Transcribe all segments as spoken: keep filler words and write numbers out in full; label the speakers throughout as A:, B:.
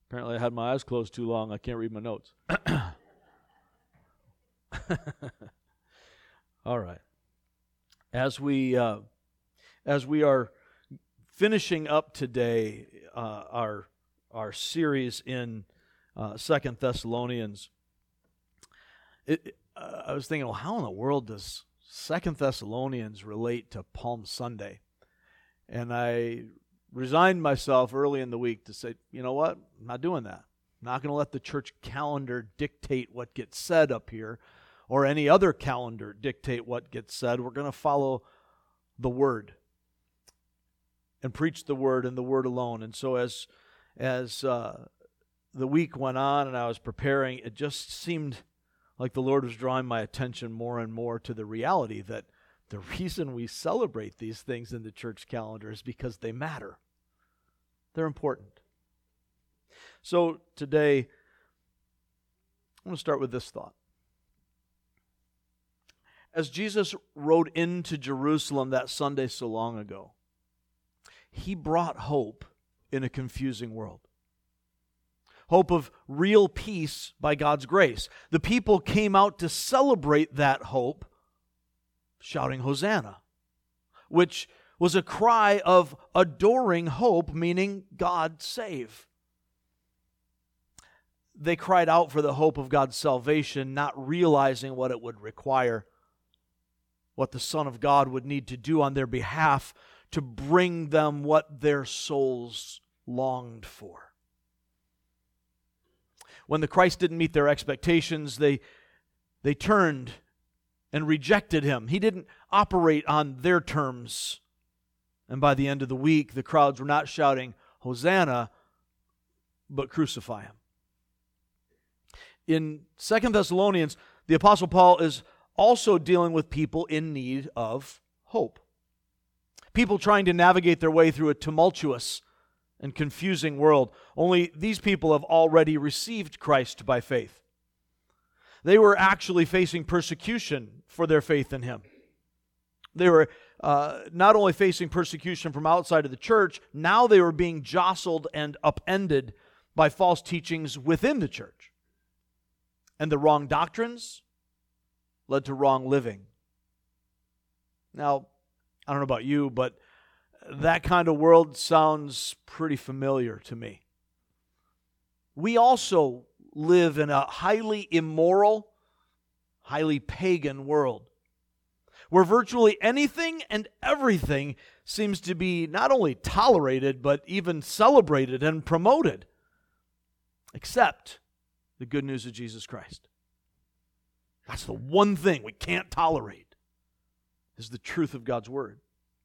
A: Apparently I had my eyes closed too long. I can't read my notes. All right. As we uh, as we are finishing up today uh, our our series in uh, Second Thessalonians, it, uh, I was thinking, well, how in the world does Second Thessalonians relate to Palm Sunday? And I resigned myself early in the week to say, you know what? I'm not doing that. I'm not going to let the church calendar dictate what gets said up here, or any other calendar dictate what gets said. We're going to follow the Word and preach the Word and the Word alone. And so as as uh, the week went on and I was preparing, it just seemed like the Lord was drawing my attention more and more to the reality that the reason we celebrate these things in the church calendar is because they matter. They're important. So today, I'm going to start with this thought. As Jesus rode into Jerusalem that Sunday so long ago, he brought hope in a confusing world. Hope of real peace by God's grace. The people came out to celebrate that hope, shouting Hosanna, which was a cry of adoring hope, meaning God save. They cried out for the hope of God's salvation, not realizing what it would require, what the Son of God would need to do on their behalf to bring them what their souls longed for. When the Christ didn't meet their expectations, they, they turned and rejected him. He didn't operate on their terms. And by the end of the week, the crowds were not shouting, Hosanna, but crucify him. In Second Thessalonians, the Apostle Paul is also dealing with people in need of hope. People trying to navigate their way through a tumultuous and confusing world. Only these people have already received Christ by faith. They were actually facing persecution for their faith in him. They were uh, not only facing persecution from outside of the church, now they were being jostled and upended by false teachings within the church. And the wrong doctrines led to wrong living. Now, I don't know about you, but that kind of world sounds pretty familiar to me. We also live in a highly immoral, highly pagan world, where virtually anything and everything seems to be not only tolerated, but even celebrated and promoted, except the good news of Jesus Christ. That's the one thing we can't tolerate, is the truth of God's Word.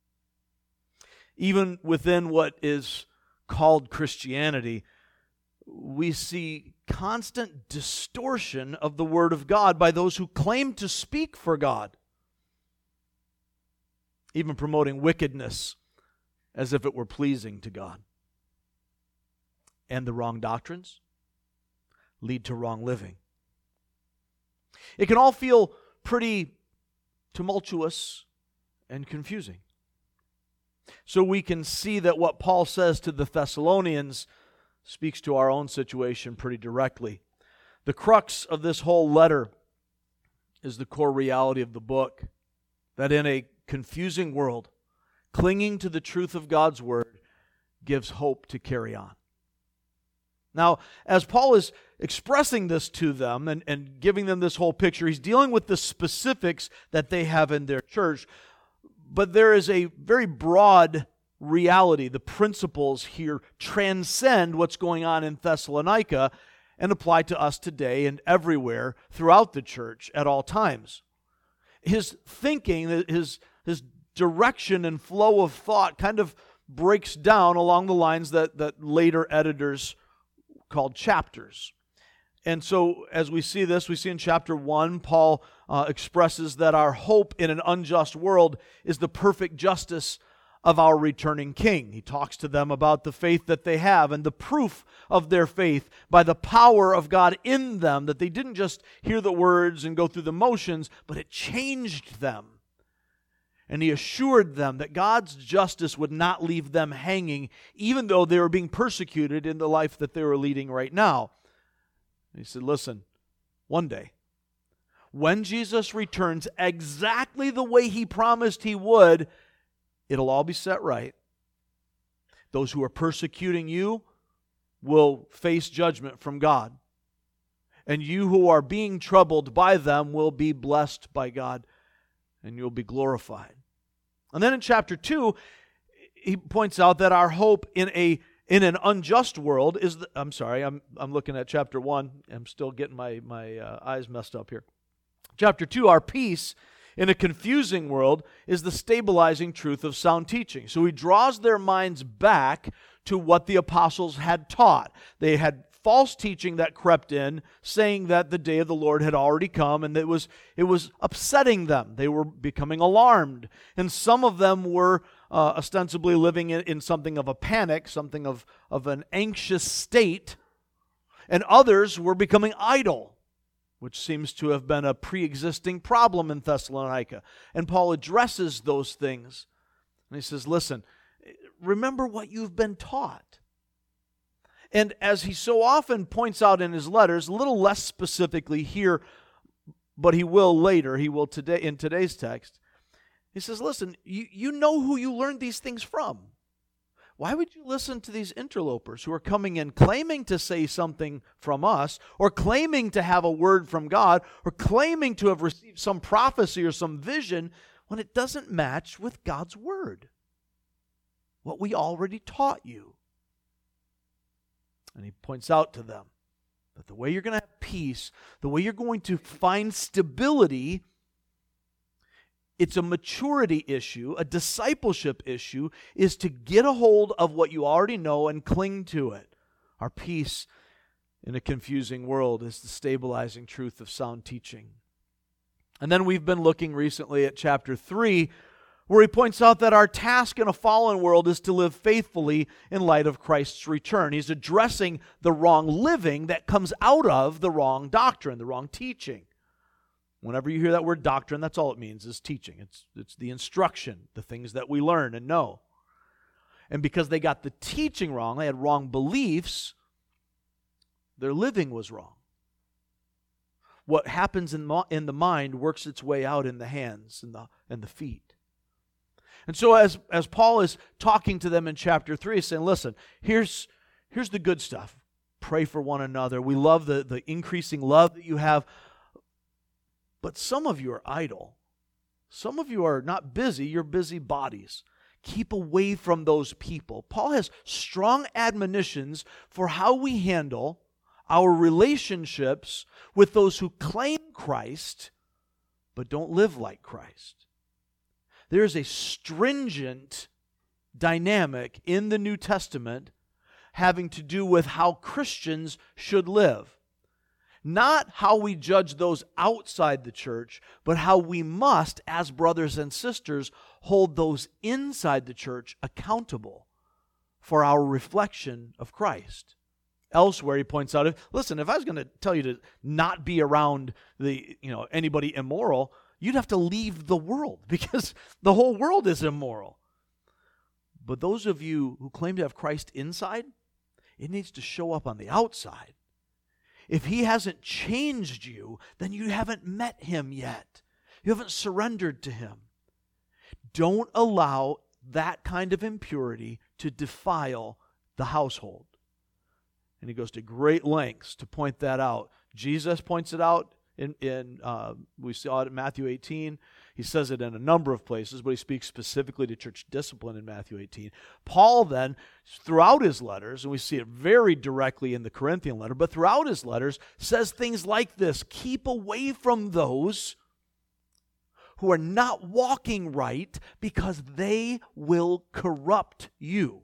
A: Even within what is called Christianity, we see constant distortion of the Word of God by those who claim to speak for God, even promoting wickedness as if it were pleasing to God. And the wrong doctrines lead to wrong living. It can all feel pretty tumultuous and confusing. So we can see that what Paul says to the Thessalonians speaks to our own situation pretty directly. The crux of this whole letter is the core reality of the book, that in a confusing world, clinging to the truth of God's Word gives hope to carry on. Now, as Paul is expressing this to them and, and giving them this whole picture, he's dealing with the specifics that they have in their church, but there is a very broad reality. The principles here transcend what's going on in Thessalonica and apply to us today and everywhere throughout the church at all times. His thinking, his, his direction and flow of thought kind of breaks down along the lines that, that later editors called chapters. And so as we see this, we see in chapter one, Paul uh, expresses that our hope in an unjust world is the perfect justice of our returning King. He talks to them about the faith that they have and the proof of their faith by the power of God in them, that they didn't just hear the words and go through the motions, but it changed them. And he assured them that God's justice would not leave them hanging, even though they were being persecuted in the life that they were leading right now. He said, listen, one day, when Jesus returns exactly the way he promised he would, it'll all be set right. Those who are persecuting you will face judgment from God. And you who are being troubled by them will be blessed by God, and you'll be glorified. And then in chapter two, he points out that our hope in a in an unjust world is, the, I'm sorry, I'm I'm looking at chapter one. I'm still getting my, my uh, eyes messed up here. Chapter two, our peace in a confusing world is the stabilizing truth of sound teaching. So he draws their minds back to what the apostles had taught. They had false teaching that crept in, saying that the day of the Lord had already come, and it was it was upsetting them. They were becoming alarmed. And some of them were uh, ostensibly living in, in something of a panic, something of, of an anxious state, and others were becoming idle, which seems to have been a pre-existing problem in Thessalonica. And Paul addresses those things. And he says, listen, remember what you've been taught. And as he so often points out in his letters, a little less specifically here, but he will later, he will today in today's text, he says, listen, you, you know who you learned these things from. Why would you listen to these interlopers who are coming in claiming to say something from us, or claiming to have a word from God, or claiming to have received some prophecy or some vision, when it doesn't match with God's word? What we already taught you. And he points out to them that the way you're going to have peace, the way you're going to find stability, it's a maturity issue, a discipleship issue, is to get a hold of what you already know and cling to it. Our peace in a confusing world is the stabilizing truth of sound teaching. And then we've been looking recently at chapter three, where he points out that our task in a fallen world is to live faithfully in light of Christ's return. He's addressing the wrong living that comes out of the wrong doctrine, the wrong teaching. Whenever you hear that word doctrine, that's all it means, is teaching. It's, it's the instruction, the things that we learn and know. And because they got the teaching wrong, they had wrong beliefs, their living was wrong. What happens in, in the mind works its way out in the hands and the, and the feet. And so as, as Paul is talking to them in chapter three, he's saying, listen, here's, here's the good stuff. Pray for one another. We love the, the increasing love that you have. But some of you are idle. Some of you are not busy. You're busy bodies. Keep away from those people. Paul has strong admonitions for how we handle our relationships with those who claim Christ but don't live like Christ. There is a stringent dynamic in the New Testament having to do with how Christians should live. Not how we judge those outside the church, but how we must, as brothers and sisters, hold those inside the church accountable for our reflection of Christ. Elsewhere, he points out, listen, if I was going to tell you to not be around the, you know, anybody immoral, you'd have to leave the world, because the whole world is immoral. But those of you who claim to have Christ inside, it needs to show up on the outside. If he hasn't changed you, then you haven't met him yet. You haven't surrendered to him. Don't allow that kind of impurity to defile the household. And he goes to great lengths to point that out. Jesus points it out. In, in uh, we saw it in Matthew eighteen. He says it in a number of places, but he speaks specifically to church discipline in Matthew eighteen. Paul then, throughout his letters, and we see it very directly in the Corinthian letter, but throughout his letters, says things like this: keep away from those who are not walking right, because they will corrupt you.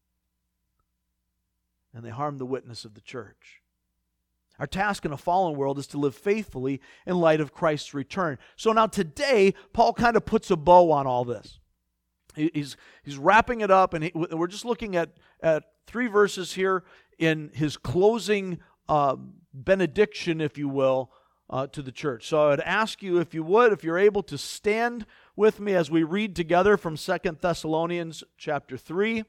A: And they harm the witness of the church. Our task in a fallen world is to live faithfully in light of Christ's return. So now today, Paul kind of puts a bow on all this. He's, he's wrapping it up, and he, we're just looking at, at three verses here in his closing uh, benediction, if you will, uh, to the church. So I would ask you, if you would, if you're able to stand with me as we read together from Second Thessalonians chapter three.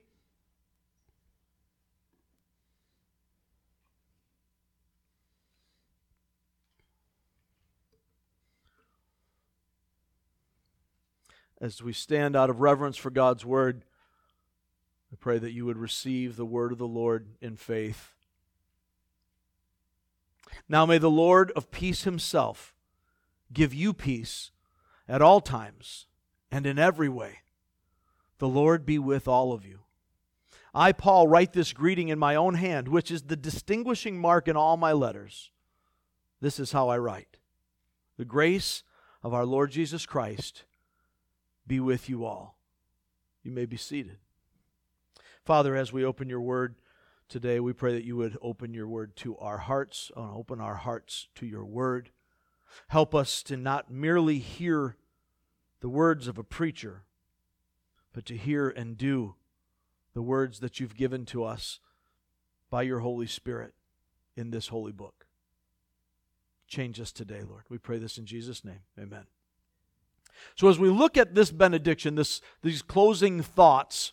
A: As we stand out of reverence for God's word, I pray that you would receive the word of the Lord in faith. Now may the Lord of peace himself give you peace at all times and in every way. The Lord be with all of you. I, Paul, write this greeting in my own hand, which is the distinguishing mark in all my letters. This is how I write. The grace of our Lord Jesus Christ be with you all. You may be seated. Father, as we open your word today, we pray that you would open your word to our hearts, and open our hearts to your word. Help us to not merely hear the words of a preacher, but to hear and do the words that you've given to us by your Holy Spirit in this holy book. Change us today, Lord. We pray this in Jesus' name. Amen. So as we look at this benediction, this these closing thoughts,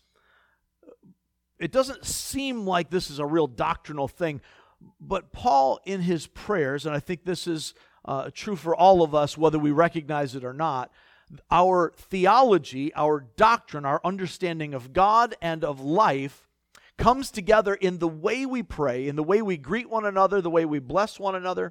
A: it doesn't seem like this is a real doctrinal thing, but Paul in his prayers, and I think this is uh, true for all of us, whether we recognize it or not, our theology, our doctrine, our understanding of God and of life comes together in the way we pray, in the way we greet one another, the way we bless one another.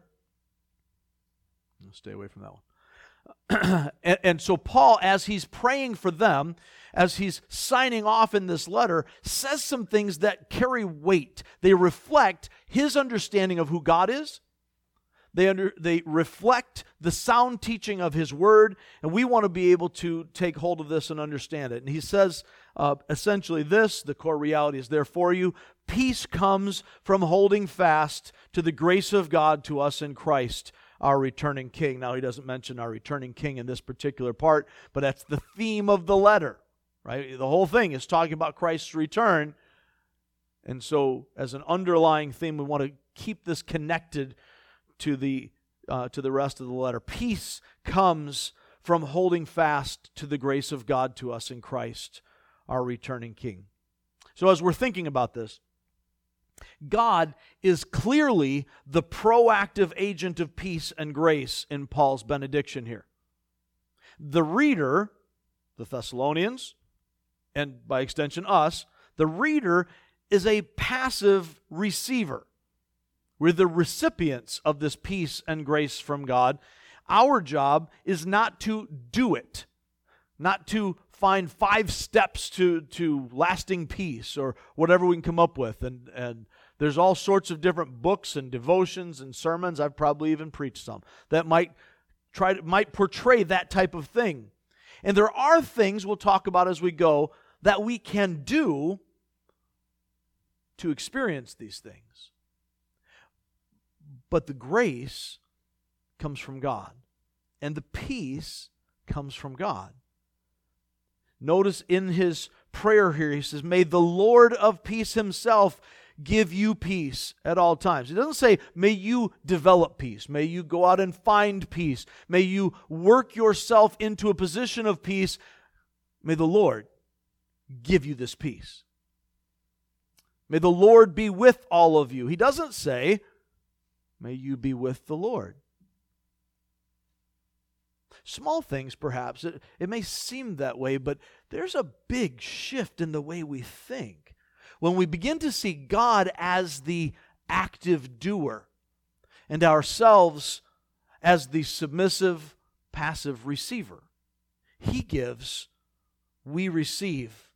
A: I'll stay away from that one. and, and so Paul, as he's praying for them, as he's signing off in this letter, says some things that carry weight. They reflect his understanding of who God is. They, under, they reflect the sound teaching of his word, and we want to be able to take hold of this and understand it. And he says uh, essentially this, the core reality is there for you. Peace comes from holding fast to the grace of God to us in Christ, our returning King. Now, he doesn't mention our returning King in this particular part, but that's the theme of the letter, right? The whole thing is talking about Christ's return. And so, as an underlying theme, we want to keep this connected to the uh, to the rest of the letter. Peace comes from holding fast to the grace of God to us in Christ, our returning King. So, as we're thinking about this, God is clearly the proactive agent of peace and grace in Paul's benediction here. The reader, the Thessalonians, and by extension us, the reader is a passive receiver. We're the recipients of this peace and grace from God. Our job is not to do it, not to find five steps to, to lasting peace or whatever we can come up with. And, and there's all sorts of different books and devotions and sermons, I've probably even preached some, that might try to, might portray that type of thing. And there are things we'll talk about as we go that we can do to experience these things. But the grace comes from God, and the peace comes from God. Notice in his prayer here, he says, may the Lord of peace himself give you peace at all times. He doesn't say, may you develop peace. May you go out and find peace. May you work yourself into a position of peace. May the Lord give you this peace. May the Lord be with all of you. He doesn't say, may you be with the Lord. Small things, perhaps. It, it may seem that way, but there's a big shift in the way we think when we begin to see God as the active doer and ourselves as the submissive, passive receiver. He gives, we receive.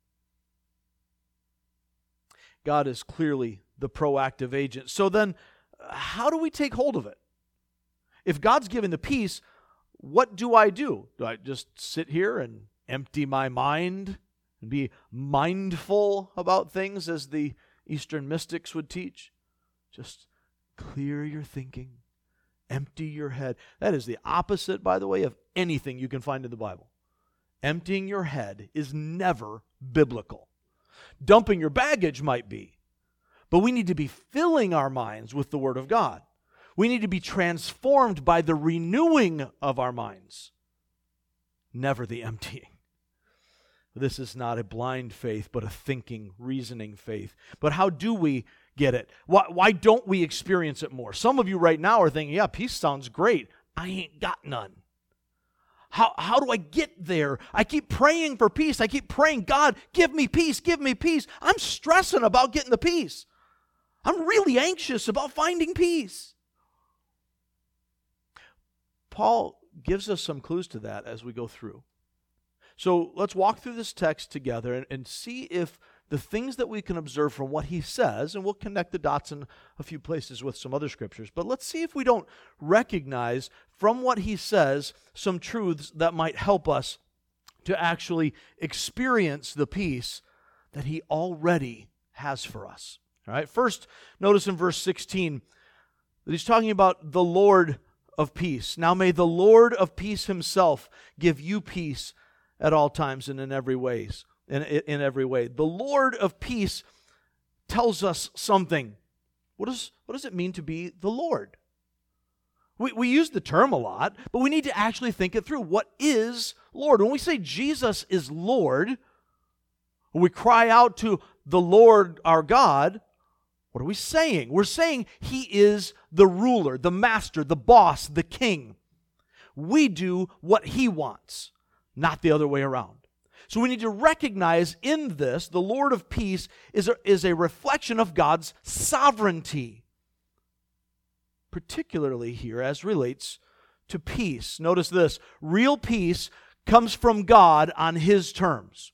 A: God is clearly the proactive agent. So then, how do we take hold of it? If God's given the peace, what do I do? Do I just sit here and empty my mind and be mindful about things as the Eastern mystics would teach? Just clear your thinking, empty your head. That is the opposite, by the way, of anything you can find in the Bible. Emptying your head is never biblical. Dumping your baggage might be, but we need to be filling our minds with the Word of God. We need to be transformed by the renewing of our minds, never the emptying. This is not a blind faith, but a thinking, reasoning faith. But how do we get it? Why, why don't we experience it more? Some of you right now are thinking, yeah, peace sounds great. I ain't got none. How, how do I get there? I keep praying for peace. I keep praying, God, give me peace, give me peace. I'm stressing about getting the peace. I'm really anxious about finding peace. Paul gives us some clues to that as we go through. So let's walk through this text together and, and see if the things that we can observe from what he says, and we'll connect the dots in a few places with some other scriptures, but let's see if we don't recognize from what he says some truths that might help us to actually experience the peace that he already has for us. All right. First, notice in verse sixteen that he's talking about the Lord of peace. Now may the Lord of peace himself give you peace at all times and in every ways, in, in every way. The Lord of peace tells us something. What does, what does it mean to be the Lord? We, we use the term a lot, but we need to actually think it through. What is Lord? When we say Jesus is Lord, when we cry out to the Lord our God, what are we saying? We're saying he is the ruler, the master, the boss, the king. We do what he wants, not the other way around. So we need to recognize in this, the Lord of peace is a, is a reflection of God's sovereignty, particularly here as relates to peace. Notice this, real peace comes from God on his terms.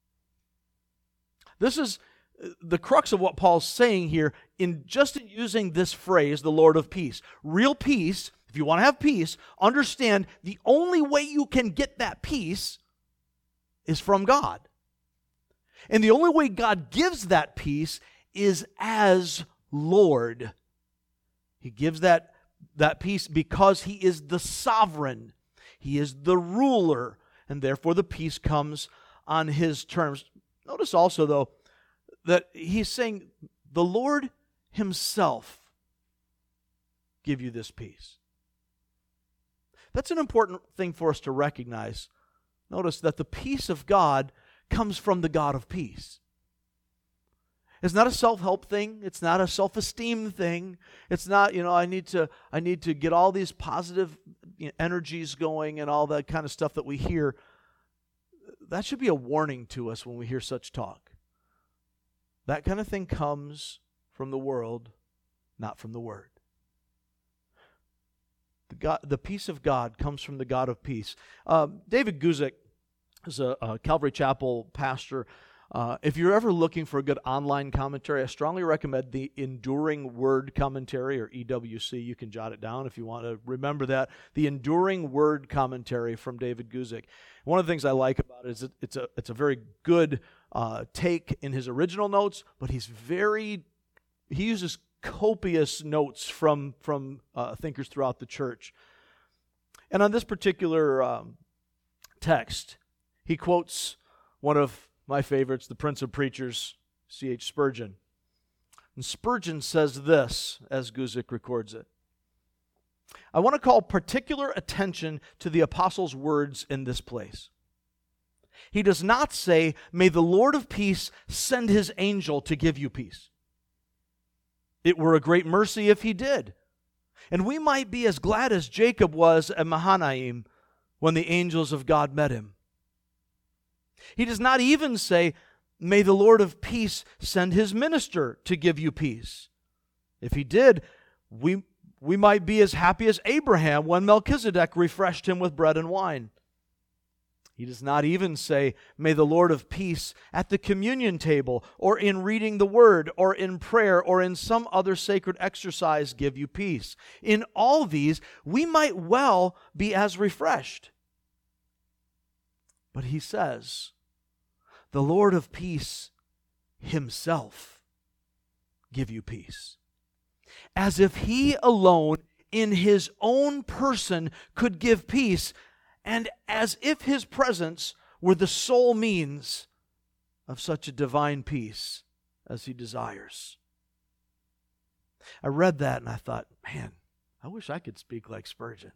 A: This is the crux of what Paul's saying here in just in using this phrase, the Lord of peace. Real peace, if you want to have peace, understand the only way you can get that peace is from God. And the only way God gives that peace is as Lord. He gives that, that peace because he is the sovereign. He is the ruler, and therefore the peace comes on his terms. Notice also, though, that he's saying the Lord himself give you this peace. That's an important thing for us to recognize. Notice that the peace of God comes from the God of peace. It's not a self-help thing. It's not a self-esteem thing. It's not, you know, I need to I need to get all these positive energies going and all that kind of stuff that we hear. That should be a warning to us when we hear such talk. That kind of thing comes from the world, not from the Word. The, God, the peace of God comes from the God of peace. Uh, David Guzik is a, a Calvary Chapel pastor. Uh, if you're ever looking for a good online commentary, I strongly recommend the Enduring Word Commentary, or E W C. You can jot it down if you want to remember that. The Enduring Word Commentary from David Guzik. One of the things I like about it is it, it's a it's a very good uh, take in his original notes, but he's very he uses copious notes from from uh, thinkers throughout the church. And on this particular um, text, he quotes one of my favorites, the Prince of Preachers, C H Spurgeon. And Spurgeon says this, as Guzik records it. I want to call particular attention to the apostle's words in this place. He does not say, may the Lord of peace send his angel to give you peace. It were a great mercy if he did. And we might be as glad as Jacob was at Mahanaim when the angels of God met him. He does not even say, may the Lord of peace send his minister to give you peace. If he did, we, we might be as happy as Abraham when Melchizedek refreshed him with bread and wine. He does not even say, may the Lord of peace at the communion table, or in reading the word, or in prayer, or in some other sacred exercise give you peace. In all these, we might well be as refreshed. But he says, the Lord of peace himself give you peace. As if he alone in his own person could give peace, and as if his presence were the sole means of such a divine peace as he desires. I read that and I thought, man, I wish I could speak like Spurgeon.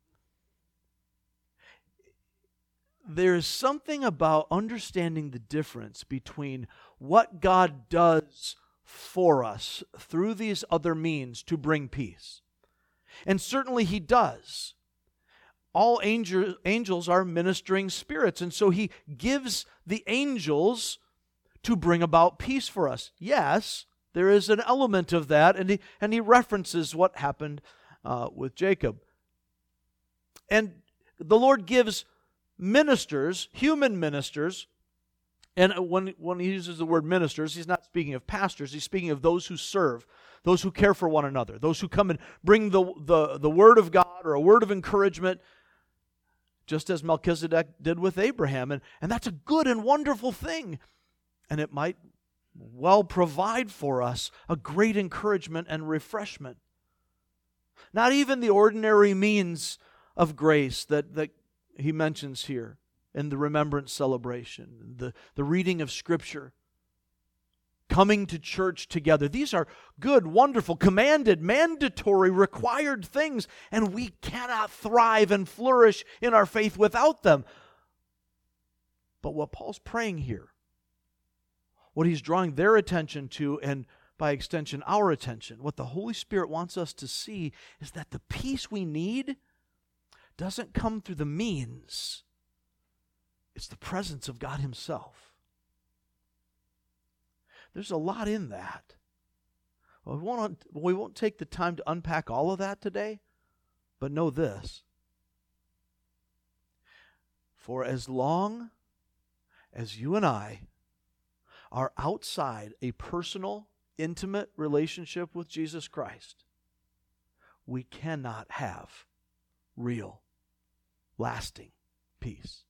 A: There's something about understanding the difference between what God does for us through these other means to bring peace. And certainly He does. All angel, angels are ministering spirits, and so He gives the angels to bring about peace for us. Yes, there is an element of that, and He, and he references what happened uh, with Jacob. And the Lord gives ministers, human ministers, and when, when He uses the word ministers, He's not speaking of pastors, He's speaking of those who serve, those who care for one another, those who come and bring the, the, the word of God or a word of encouragement, just as Melchizedek did with Abraham. And, and that's a good and wonderful thing. And it might well provide for us a great encouragement and refreshment. Not even the ordinary means of grace that, that he mentions here in the remembrance celebration, the, the reading of Scripture, coming to church together. These are good, wonderful, commanded, mandatory, required things, and we cannot thrive and flourish in our faith without them. But what Paul's praying here, what he's drawing their attention to, and by extension our attention, what the Holy Spirit wants us to see is that the peace we need doesn't come through the means. It's the presence of God Himself. There's a lot in that. Well, we won't, we won't take the time to unpack all of that today, but know this. For as long as you and I are outside a personal, intimate relationship with Jesus Christ, we cannot have real, lasting peace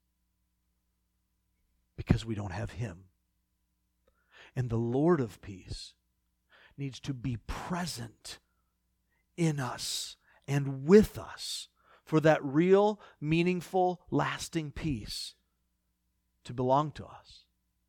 A: because we don't have Him. And the Lord of peace needs to be present in us and with us for that real, meaningful, lasting peace to belong to us.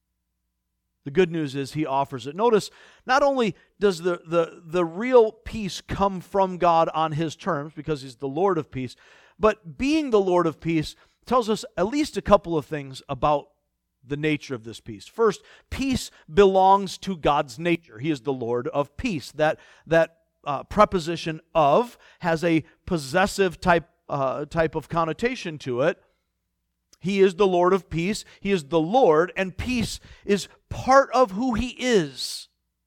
A: The good news is He offers it. Notice, not only does the, the, the real peace come from God on His terms, because He's the Lord of peace, but being the Lord of peace tells us at least a couple of things about the nature of this peace. First, peace belongs to God's nature. He is the Lord of peace. That, that uh, preposition of has a possessive type, uh, type of connotation to it. He is the Lord of peace. He is the Lord, and peace is part of who He is.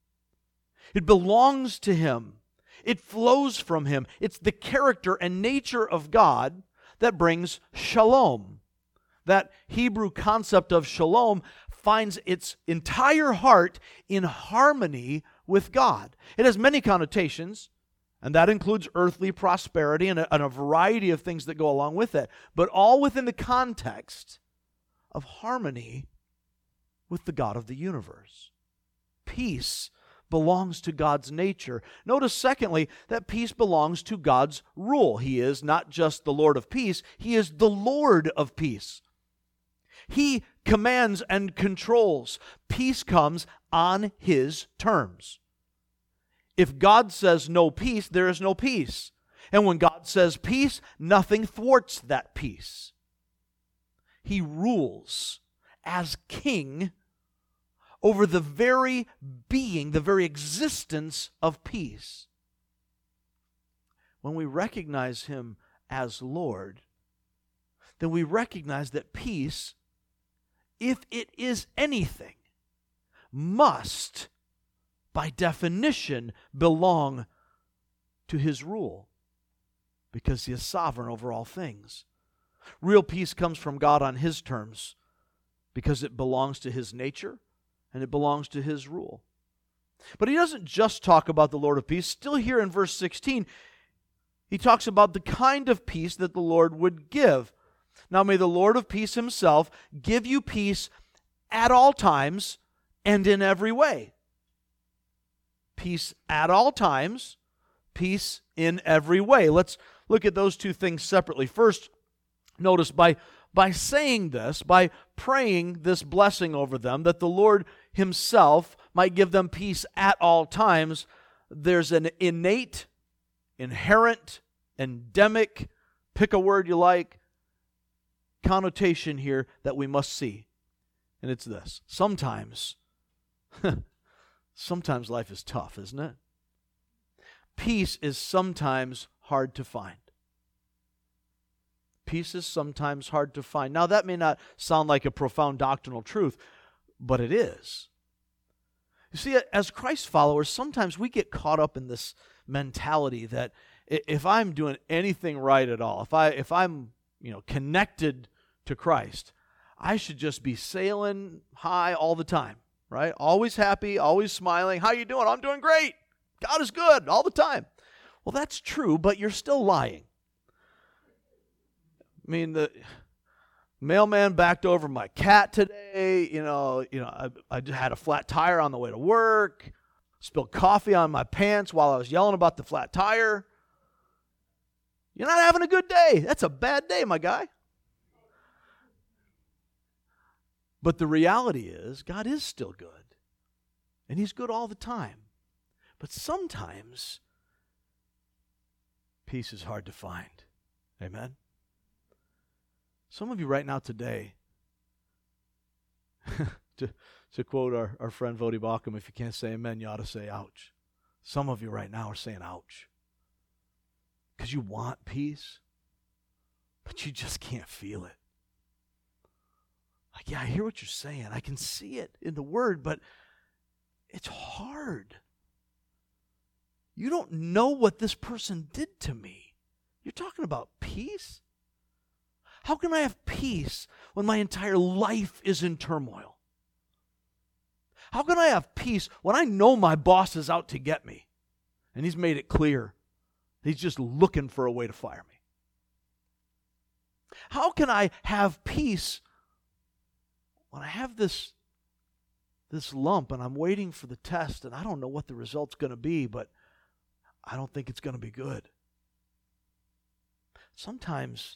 A: It belongs to Him. It flows from Him. It's the character and nature of God that brings shalom. That Hebrew concept of shalom finds its entire heart in harmony with God. It has many connotations, and that includes earthly prosperity and a, and a variety of things that go along with it, but all within the context of harmony with the God of the universe. Peace belongs to God's nature. Notice, secondly, that peace belongs to God's rule. He is not just the Lord of peace, He is the Lord of peace. He commands and controls. Peace comes on His terms. If God says no peace, there is no peace. And when God says peace, nothing thwarts that peace. He rules as king over the very being, the very existence of peace. When we recognize Him as Lord, then we recognize that peace, if it is anything, must, by definition, belong to His rule, because He is sovereign over all things. Real peace comes from God on His terms, because it belongs to His nature and it belongs to His rule. But He doesn't just talk about the Lord of peace. Still here in verse sixteen, He talks about the kind of peace that the Lord would give. Now may the Lord of peace Himself give you peace at all times and in every way. Peace at all times, peace in every way. Let's look at those two things separately. First, notice by, by saying this, by praying this blessing over them, that the Lord Himself might give them peace at all times, there's an innate, inherent endemic, pick a word you like, connotation here that we must see. And it's this. Sometimes, sometimes life is tough, isn't it? Peace is sometimes hard to find. Peace is sometimes hard to find. Now, that may not sound like a profound doctrinal truth, but it is. You see, as Christ followers, sometimes we get caught up in this mentality that if I'm doing anything right at all, if I if I'm, you know, connected to Christ, I should just be sailing high all the time, right? Always happy, always smiling. How you doing? I'm doing great. God is good all the time. Well, that's true, but you're still lying. I mean, the mailman backed over my cat today. You know, you know, I, I just had a flat tire on the way to work. Spilled coffee on my pants while I was yelling about the flat tire. You're not having a good day. That's a bad day, my guy. But the reality is, God is still good. And He's good all the time. But sometimes, peace is hard to find. Amen? Some of you right now today, to, to quote our, our friend Vodi Bakum, if you can't say amen, you ought to say ouch. Some of you right now are saying ouch. Because you want peace, but you just can't feel it. Like, yeah, I hear what you're saying. I can see it in the Word, but it's hard. You don't know what this person did to me. You're talking about peace? How can I have peace when my entire life is in turmoil? How can I have peace when I know my boss is out to get me and he's made it clear he's just looking for a way to fire me? How can I have peace when I have this, this lump and I'm waiting for the test and I don't know what the result's going to be, but I don't think it's going to be good? Sometimes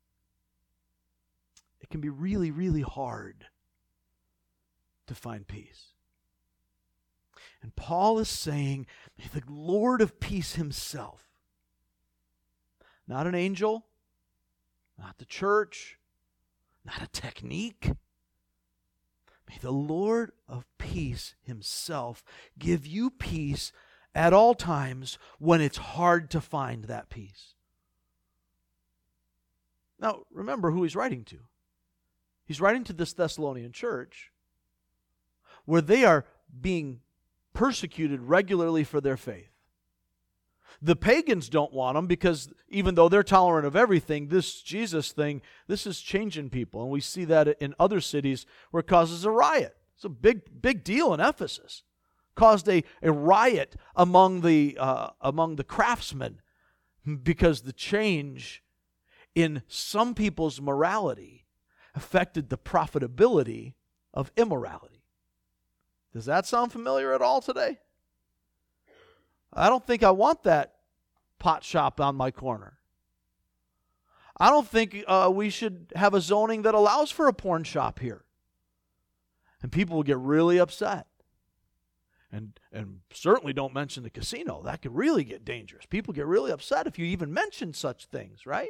A: it can be really, really hard to find peace. And Paul is saying, may the Lord of peace Himself, not an angel, not the church, not a technique, may the Lord of peace Himself give you peace at all times when it's hard to find that peace. Now, remember who he's writing to. He's writing to this Thessalonian church where they are being persecuted regularly for their faith. The pagans don't want them because even though they're tolerant of everything, this Jesus thing, this is changing people. And we see that in other cities where it causes a riot. It's a big, big deal in Ephesus. Caused a, a riot among the, uh, among the craftsmen because the change in some people's morality affected the profitability of immorality. Does that sound familiar at all today? I don't think I want that pot shop on my corner. I don't think uh, we should have a zoning that allows for a porn shop here. And people will get really upset. And, and certainly don't mention the casino. That could really get dangerous. People get really upset if you even mention such things, right?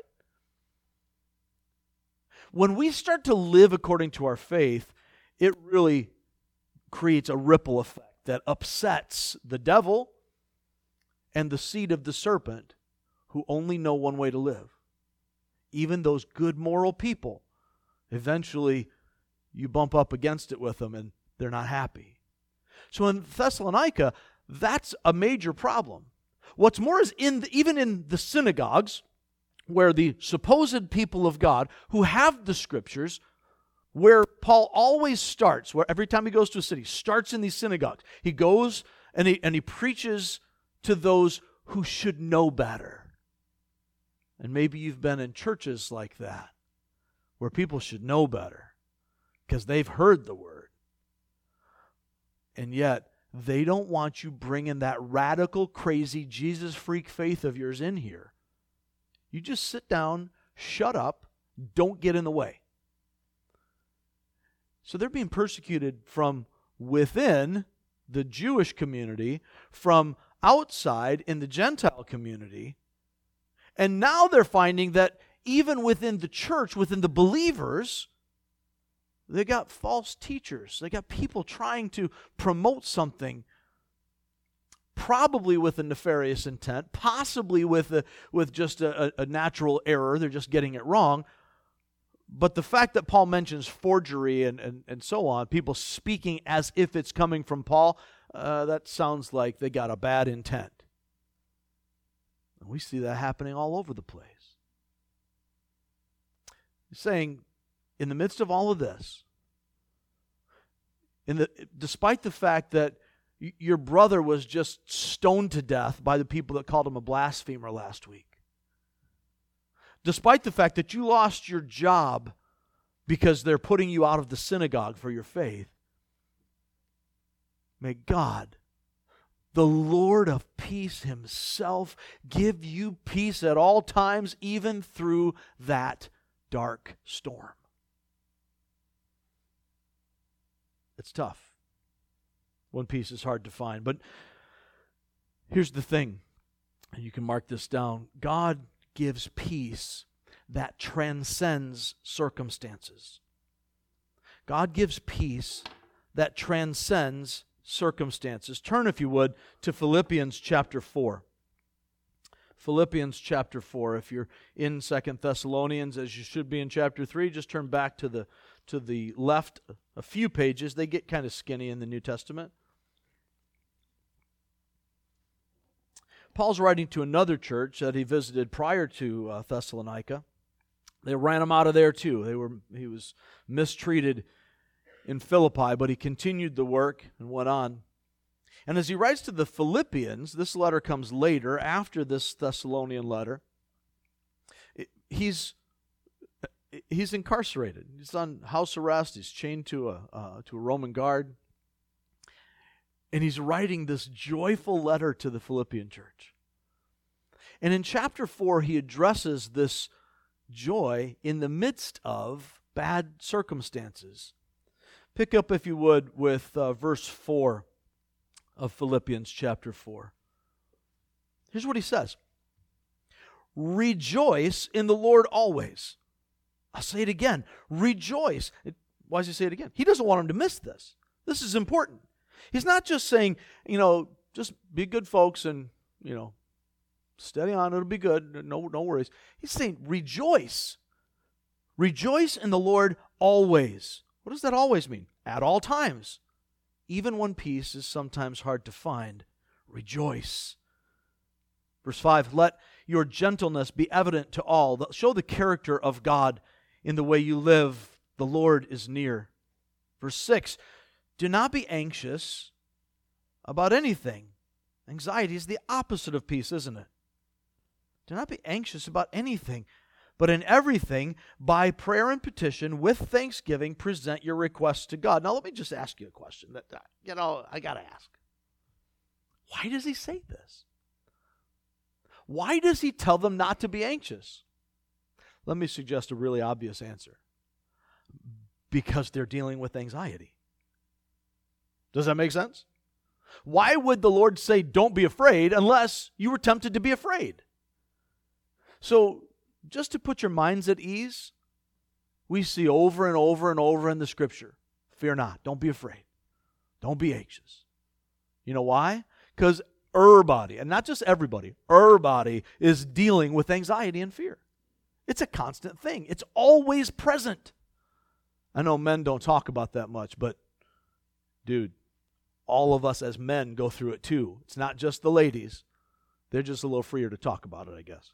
A: When we start to live according to our faith, it really creates a ripple effect that upsets the devil and the seed of the serpent who only know one way to live. Even those good moral people, eventually you bump up against it with them and they're not happy. So in Thessalonica, that's a major problem. What's more is in the, even in the synagogues, where the supposed people of God who have the Scriptures, where Paul always starts, where every time he goes to a city, starts in these synagogues. He goes and he, and he preaches to those who should know better. And maybe you've been in churches like that, where people should know better, because they've heard the Word. And yet, they don't want you bringing that radical, crazy, Jesus freak faith of yours in here. You just sit down, shut up, don't get in the way. So they're being persecuted from within the Jewish community, from outside in the Gentile community, And now they're finding that even within the church, within the believers, they got false teachers. They got people trying to promote something, probably with a nefarious intent, possibly with a, with just a, a natural error. They're just getting it wrong. But the fact that Paul mentions forgery and, and, and so on, people speaking as if it's coming from Paul, uh, that sounds like they got a bad intent. And we see that happening all over the place. He's saying, in the midst of all of this, in the, despite the fact that y- your brother was just stoned to death by the people that called him a blasphemer last week, despite the fact that you lost your job because they're putting you out of the synagogue for your faith, may God, the Lord of peace himself, give you peace at all times, even through that dark storm. It's tough when peace is hard to find. But here's the thing, and you can mark this down. God gives peace that transcends circumstances. God gives peace that transcends circumstances. Turn, if you would, to Philippians chapter four. Philippians chapter four. If you're in Second Thessalonians, as you should be in chapter three, just turn back to the to the left a few pages. They get kind of skinny in the New Testament. Paul's writing to another church that he visited prior to uh, Thessalonica. They ran him out of there too. They were he was mistreated in Philippi, but he continued the work and went on. And as he writes to the Philippians, this letter comes later, after this Thessalonian letter. He's he's incarcerated. He's on house arrest. He's chained to a uh, to a Roman guard. And he's writing this joyful letter to the Philippian church. And in chapter four, he addresses this joy in the midst of bad circumstances. Pick up, if you would, with uh, verse four of Philippians chapter four. Here's what he says. Rejoice in the Lord always. I'll say it again. Rejoice. It, why does he say it again? He doesn't want them to miss this. This is important. He's not just saying, you know, just be good folks and, you know, steady on, it'll be good, no, no worries. He's saying rejoice. Rejoice in the Lord always. What does that always mean? At all times. Even when peace is sometimes hard to find, rejoice. Verse five, let your gentleness be evident to all. Show the character of God in the way you live. The Lord is near. Verse six, do not be anxious about anything. Anxiety is the opposite of peace, isn't it? Do not be anxious about anything, but in everything, by prayer and petition, with thanksgiving, present your requests to God. Now, let me just ask you a question that, you know, I got to ask. Why does he say this? Why does he tell them not to be anxious? Let me suggest a really obvious answer. Because they're dealing with anxiety. Does that make sense? Why would the Lord say, don't be afraid, unless you were tempted to be afraid? So, just to put your minds at ease, we see over and over and over in the Scripture, fear not, don't be afraid, don't be anxious. You know why? Because everybody, and not just everybody, everybody is dealing with anxiety and fear. It's a constant thing. It's always present. I know men don't talk about that much, but dude, all of us as men go through it too. It's not just the ladies. They're just a little freer to talk about it, I guess.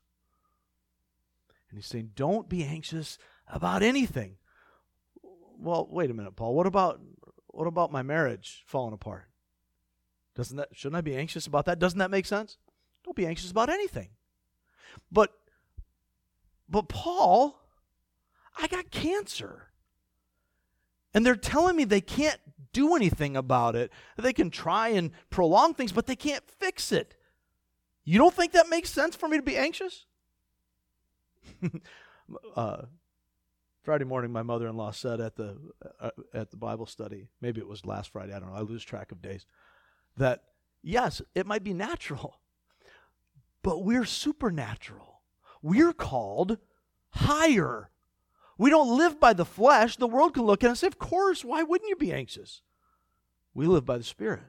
A: And he's saying, don't be anxious about anything. Well, wait a minute, Paul. What about what about my marriage falling apart? Doesn't that shouldn't I be anxious about that? Doesn't that make sense? Don't be anxious about anything. But but Paul, I got cancer. And they're telling me they can't do anything about it. They can try and prolong things, but they can't fix it. You don't think that makes sense for me to be anxious? uh, Friday morning, my mother-in-law said at the uh, at the Bible study, maybe it was last Friday, I don't know, I lose track of days, that yes, it might be natural, but we're supernatural. We're called higher. We don't live by the flesh. The world can look at us and say, of course, why wouldn't you be anxious? We live by the Spirit.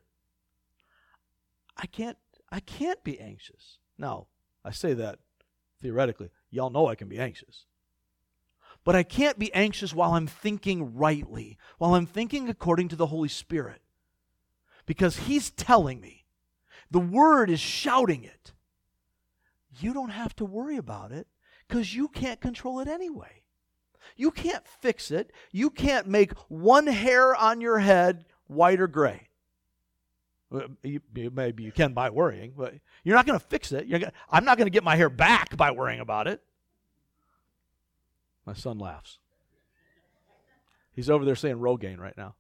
A: I can't, I can't be anxious. Now, I say that theoretically. Y'all know I can be anxious. But I can't be anxious while I'm thinking rightly, while I'm thinking according to the Holy Spirit. Because He's telling me. The Word is shouting it. You don't have to worry about it because you can't control it anyway. You can't fix it. You can't make one hair on your head white or gray. You, maybe you can by worrying, but you're not going to fix it. You're gonna, I'm not going to get my hair back by worrying about it. My son laughs. He's over there saying Rogaine right now.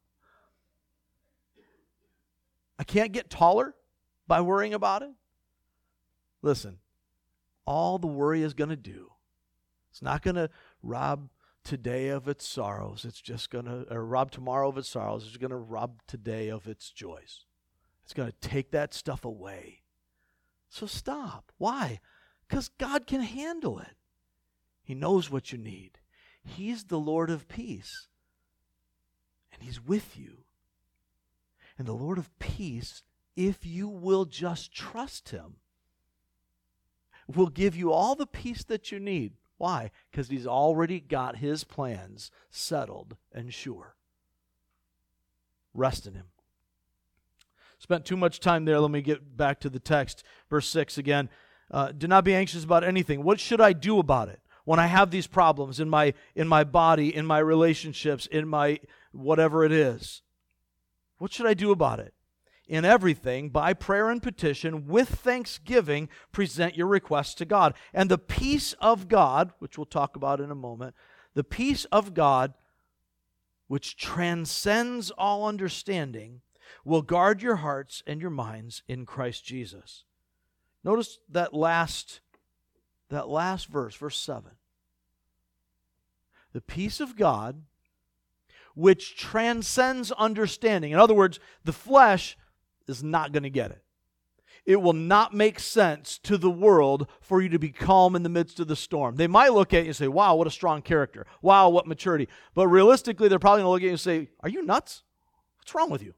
A: I can't get taller by worrying about it. Listen, all the worry is going to do, it's not going to rob today of its sorrows. It's just going to, or rob tomorrow of its sorrows. It's going to rob today of its joys. It's going to take that stuff away. So stop. Why? Because God can handle it. He knows what you need. He's the Lord of peace. And He's with you. And the Lord of peace, if you will just trust Him, will give you all the peace that you need. Why? Because He's already got His plans settled and sure. Rest in Him. Spent too much time there. Let me get back to the text. Verse six again. Uh, do not be anxious about anything. What should I do about it? When I have these problems in my in my body, in my relationships, in my whatever it is. What should I do about it? In everything, by prayer and petition, with thanksgiving, present your requests to God. And the peace of God, which we'll talk about in a moment, the peace of God, which transcends all understanding, will guard your hearts and your minds in Christ Jesus. Notice that last, that last verse, verse seven. The peace of God, which transcends understanding. In other words, the flesh is not going to get it. It will not make sense to the world for you to be calm in the midst of the storm. They might look at you and say, wow, what a strong character. Wow, what maturity. But realistically, they're probably going to look at you and say, are you nuts? What's wrong with you?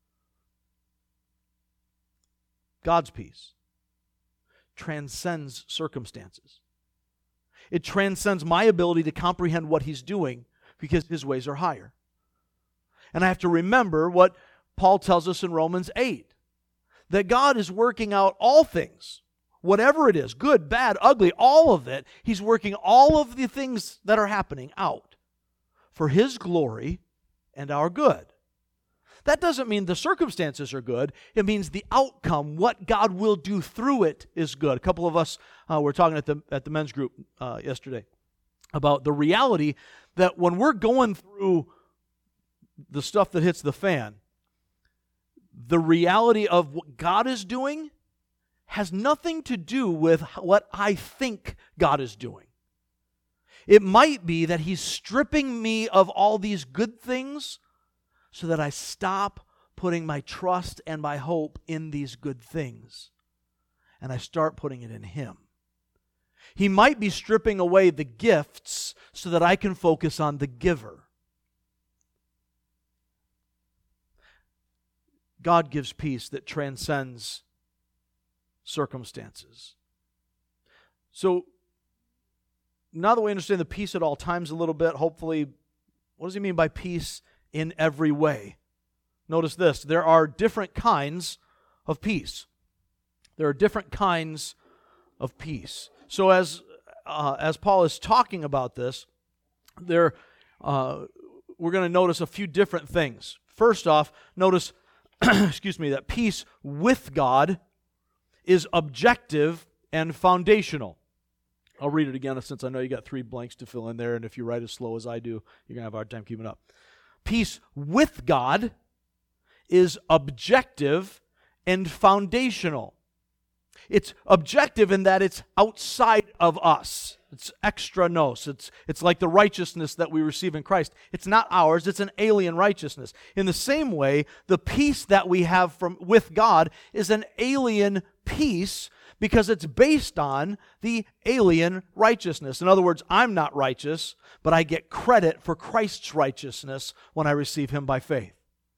A: God's peace transcends circumstances. It transcends my ability to comprehend what He's doing because His ways are higher. And I have to remember what Paul tells us in Romans eight, that God is working out all things, whatever it is, good, bad, ugly, all of it. He's working all of the things that are happening out for His glory and our good. That doesn't mean the circumstances are good. It means the outcome, what God will do through it, is good. A couple of us uh, were talking at the at the men's group uh, yesterday about the reality that when we're going through the stuff that hits the fan, the reality of what God is doing has nothing to do with what I think God is doing. It might be that He's stripping me of all these good things so that I stop putting my trust and my hope in these good things, and I start putting it in Him. He might be stripping away the gifts so that I can focus on the giver. God gives peace that transcends circumstances. So, now that we understand the peace at all times a little bit, hopefully, what does He mean by peace in every way? Notice this, there are different kinds of peace. There are different kinds of peace. So as uh, as Paul is talking about this, there uh, we're going to notice a few different things. First off, notice excuse me, that peace with God is objective and foundational. I'll read it again since I know you got three blanks to fill in there, and if you write as slow as I do, you're going to have a hard time keeping up. Peace with God is objective and foundational. It's objective in that it's outside of us. It's extra nos. It's, it's like the righteousness that we receive in Christ. It's not ours. It's an alien righteousness. In the same way, the peace that we have from with God is an alien peace because it's based on the alien righteousness. In other words, I'm not righteous, but I get credit for Christ's righteousness when I receive Him by faith.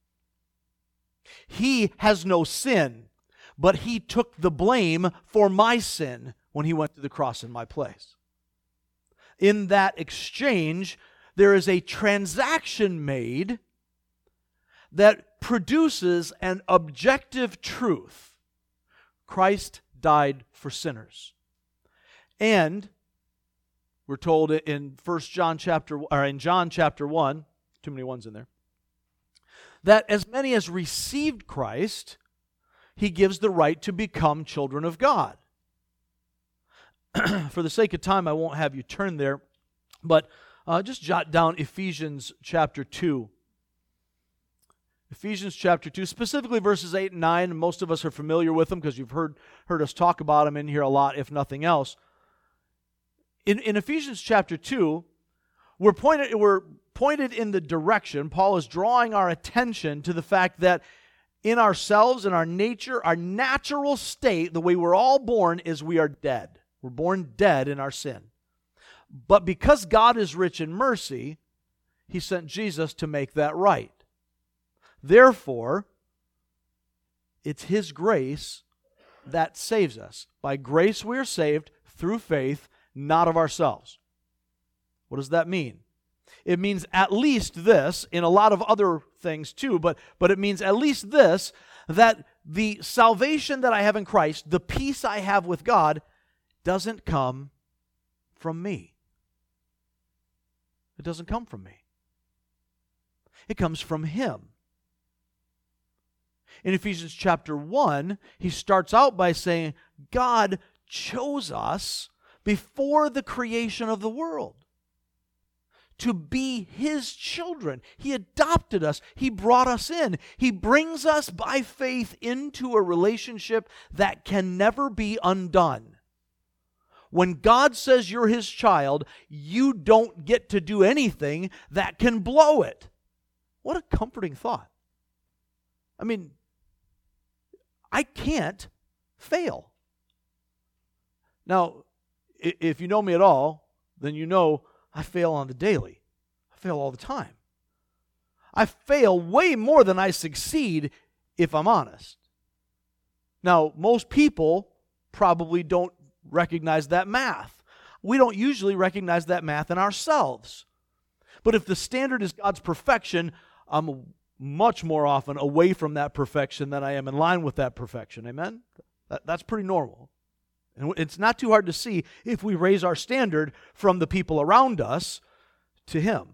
A: He has no sin, but He took the blame for my sin when He went to the cross in my place. In that exchange, there is a transaction made that produces an objective truth. Christ died for sinners. And we're told in First John chapter or in John chapter one, too many ones in there, that as many as received Christ, He gives the right to become children of God. For the sake of time, I won't have you turn there, but uh, just jot down Ephesians chapter two. Ephesians chapter two, specifically verses eight and nine. Most of us are familiar with them because you've heard, heard us talk about them in here a lot, if nothing else. In, in Ephesians chapter two, we're pointed, we're pointed in the direction, Paul is drawing our attention to the fact that in ourselves, in our nature, our natural state, the way we're all born, is we are dead. We're born dead in our sin. But because God is rich in mercy, He sent Jesus to make that right. Therefore, it's His grace that saves us. By grace we are saved through faith, not of ourselves. What does that mean? It means at least this, in a lot of other things too, but, but it means at least this, that the salvation that I have in Christ, the peace I have with God, doesn't come from me. It doesn't come from me. It comes from Him. In Ephesians chapter one, he starts out by saying, God chose us before the creation of the world to be His children. He adopted us. He brought us in. He brings us by faith into a relationship that can never be undone. When God says you're His child, you don't get to do anything that can blow it. What a comforting thought. I mean, I can't fail. Now, if you know me at all, then you know I fail on the daily. I fail all the time. I fail way more than I succeed, if I'm honest. Now, most people probably don't recognize that math. We don't usually recognize that math in ourselves. But if the standard is God's perfection, I'm much more often away from that perfection than I am in line with that perfection. Amen? That, that's pretty normal. And it's not too hard to see if we raise our standard from the people around us to Him.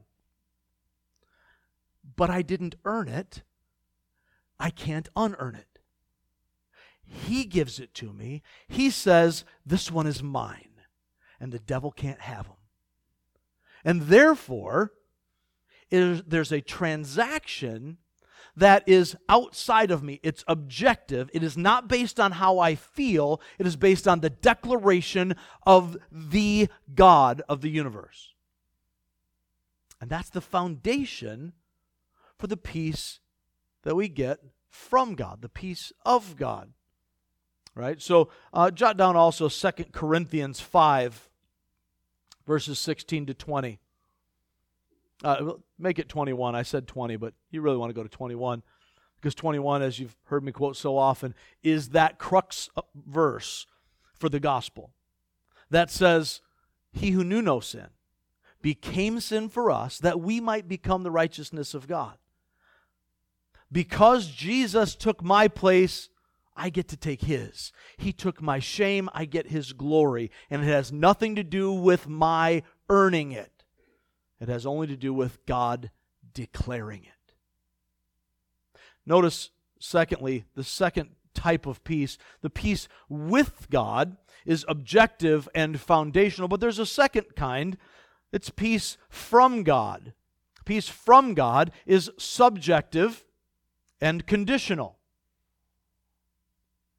A: But I didn't earn it. I can't unearn it. He gives it to me. He says, this one is mine. And the devil can't have him. And therefore, it is, there's a transaction that is outside of me. It's objective. It is not based on how I feel. It is based on the declaration of the God of the universe. And that's the foundation for the peace that we get from God, the peace of God. Right? So, uh, jot down also Second Corinthians five, verses sixteen to twenty. Uh, make it twenty-one. I said twenty, but you really want to go to twenty-one. Because twenty-one, as you've heard me quote so often, is that crux verse for the gospel. That says, He who knew no sin became sin for us, that we might become the righteousness of God. Because Jesus took my place, I get to take His. He took my shame, I get His glory. And it has nothing to do with my earning it. It has only to do with God declaring it. Notice, secondly, the second type of peace, the peace with God, is objective and foundational. But there's a second kind. It's peace from God. Peace from God is subjective and conditional.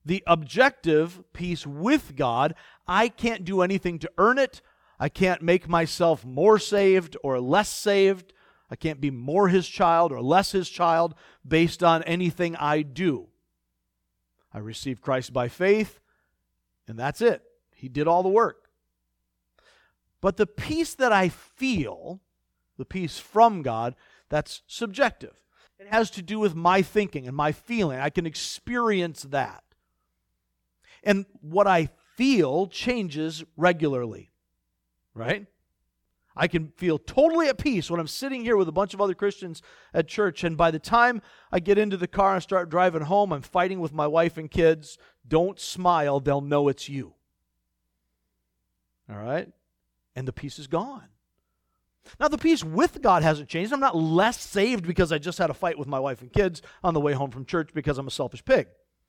A: The objective peace with God, I can't do anything to earn it. I can't make myself more saved or less saved. I can't be more His child or less His child based on anything I do. I received Christ by faith, and that's it. He did all the work. But the peace that I feel, the peace from God, that's subjective. It has to do with my thinking and my feeling. I can experience that. And what I feel changes regularly, right? I can feel totally at peace when I'm sitting here with a bunch of other Christians at church, and by the time I get into the car and start driving home, I'm fighting with my wife and kids. Don't smile, they'll know it's you. All right? And the peace is gone. Now, the peace with God hasn't changed. I'm not less saved because I just had a fight with my wife and kids on the way home from church because I'm a selfish pig.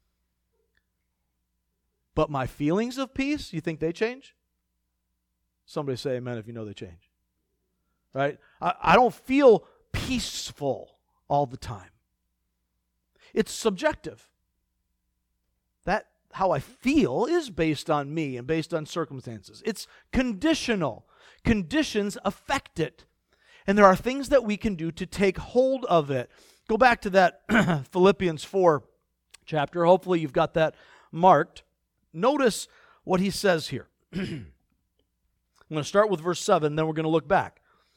A: But my feelings of peace, you think they change? Somebody say amen if you know they change. Right? I, I don't feel peaceful all the time. It's subjective. That how I feel is based on me and based on circumstances. It's conditional. Conditions affect it. And there are things that we can do to take hold of it. Go back to that Philippians four chapter. Hopefully you've got that marked. Notice what he says here. I'm going to start with verse seven, then we're going to look back.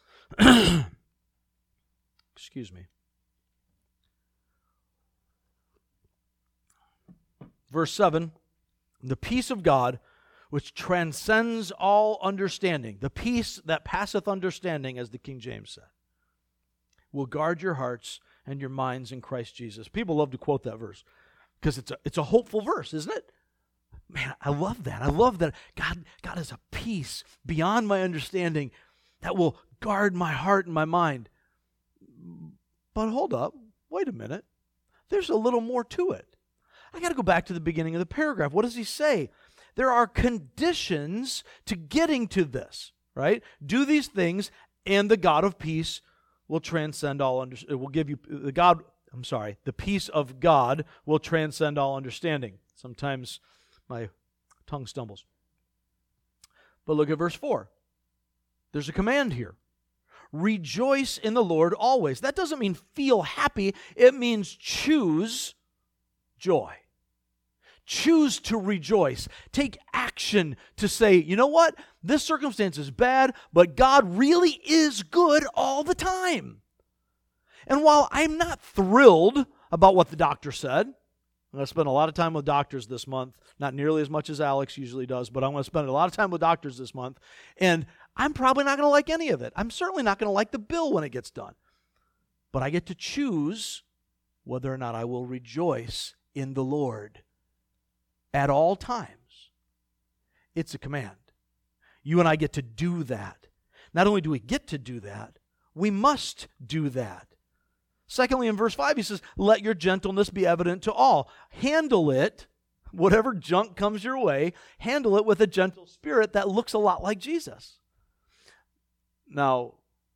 A: Excuse me. Verse seven, the peace of God, which transcends all understanding, the peace that passeth understanding, as the King James said, will guard your hearts and your minds in Christ Jesus. People love to quote that verse because it's a, it's a hopeful verse, isn't it? Man, I love that. I love that God, God has a peace beyond my understanding that will guard my heart and my mind. But hold up. Wait a minute. There's a little more to it. I got to go back to the beginning of the paragraph. What does he say? There are conditions to getting to this, right? Do these things, and the God of peace will transcend all understanding. It will give you the God, I'm sorry, the peace of God will transcend all understanding. Sometimes my tongue stumbles. But look at verse four. There's a command here. Rejoice in the Lord always. That doesn't mean feel happy. It means choose joy. Choose to rejoice. Take action to say, you know what? This circumstance is bad, but God really is good all the time. And while I'm not thrilled about what the doctor said, I'm going to spend a lot of time with doctors this month, not nearly as much as Alex usually does, but I'm going to spend a lot of time with doctors this month, and I'm probably not going to like any of it. I'm certainly not going to like the bill when it gets done. But I get to choose whether or not I will rejoice in the Lord at all times. It's a command. You and I get to do that. Not only do we get to do that, we must do that. Secondly, in verse five, he says, let your gentleness be evident to all. Handle it, whatever junk comes your way, handle it with a gentle spirit that looks a lot like Jesus. Now,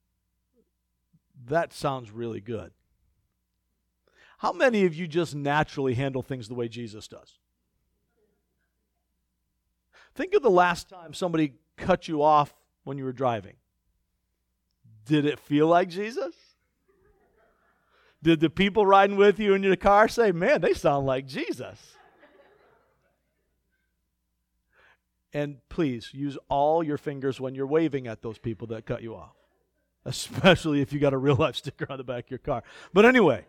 A: that sounds really good. How many of you just naturally handle things the way Jesus does? Think of the last time somebody cut you off when you were driving. Did it feel like Jesus? Did the people riding with you in your car say, man, they sound like Jesus? And please, use all your fingers when you're waving at those people that cut you off, especially if you got a real-life sticker on the back of your car. But anyway,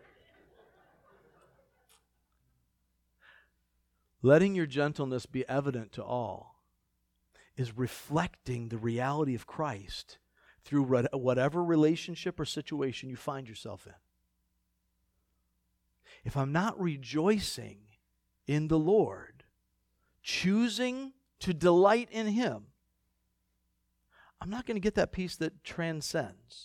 A: letting your gentleness be evident to all is reflecting the reality of Christ through whatever relationship or situation you find yourself in. If I'm not rejoicing in the Lord, choosing to delight in Him, I'm not going to get that peace that transcends.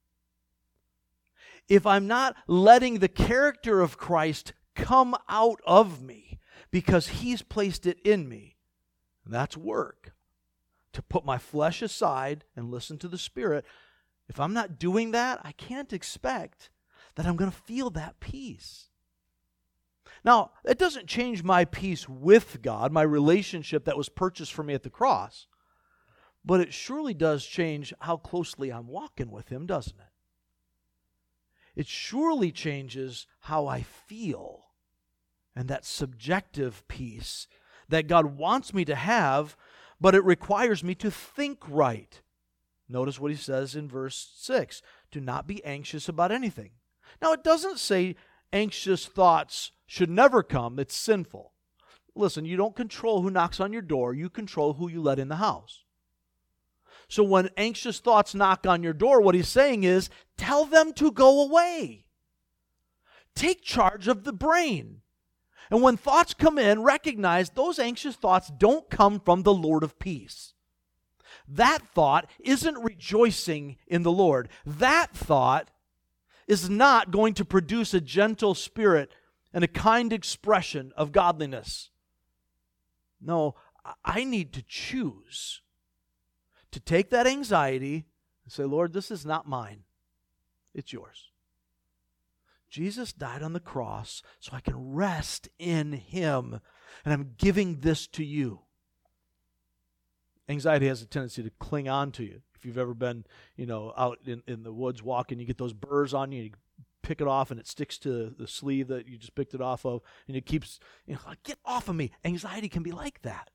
A: If I'm not letting the character of Christ come out of me because He's placed it in me, that's work. To put my flesh aside and listen to the Spirit, if I'm not doing that, I can't expect that I'm going to feel that peace. Now, it doesn't change my peace with God, my relationship that was purchased for me at the cross. But it surely does change how closely I'm walking with Him, doesn't it? It surely changes how I feel. And that subjective peace that God wants me to have, but it requires me to think right. Notice what He says in verse six. Do not be anxious about anything. Now, it doesn't say anxious thoughts should never come. It's sinful. Listen, you don't control who knocks on your door. You control who you let in the house. So when anxious thoughts knock on your door, what He's saying is, tell them to go away. Take charge of the brain. And when thoughts come in, recognize those anxious thoughts don't come from the Lord of peace. That thought isn't rejoicing in the Lord. That thought is not going to produce a gentle spirit and a kind expression of godliness. No, I need to choose to take that anxiety and say, Lord, this is not mine. It's yours. Jesus died on the cross so I can rest in Him, and I'm giving this to you. Anxiety has a tendency to cling on to you. If you've ever been, you know, out in, in the woods walking, you get those burrs on you, you pick it off and it sticks to the sleeve that you just picked it off of, and it keeps, you know, like, get off of me. Anxiety can be like that.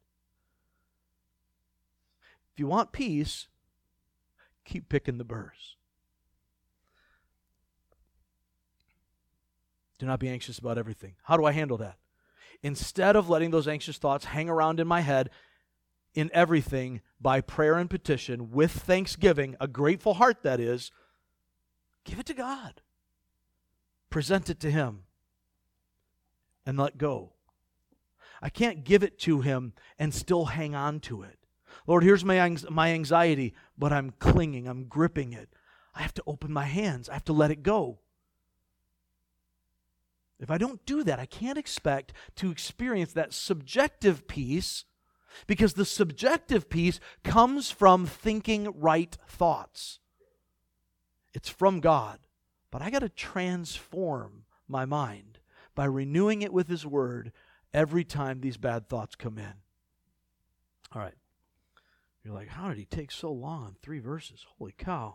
A: If you want peace, keep picking the burrs. Do not be anxious about everything. How do I handle that? Instead of letting those anxious thoughts hang around in my head, in everything, by prayer and petition, with thanksgiving, a grateful heart that is, give it to God. Present it to Him. And let go. I can't give it to Him and still hang on to it. Lord, here's my my anxiety, but I'm clinging, I'm gripping it. I have to open my hands. I have to let it go. If I don't do that, I can't expect to experience that subjective peace, because the subjective peace comes from thinking right thoughts. It's from God. But I got to transform my mind by renewing it with His Word every time these bad thoughts come in. All right. You're like, how did he take so long on three verses? Holy cow.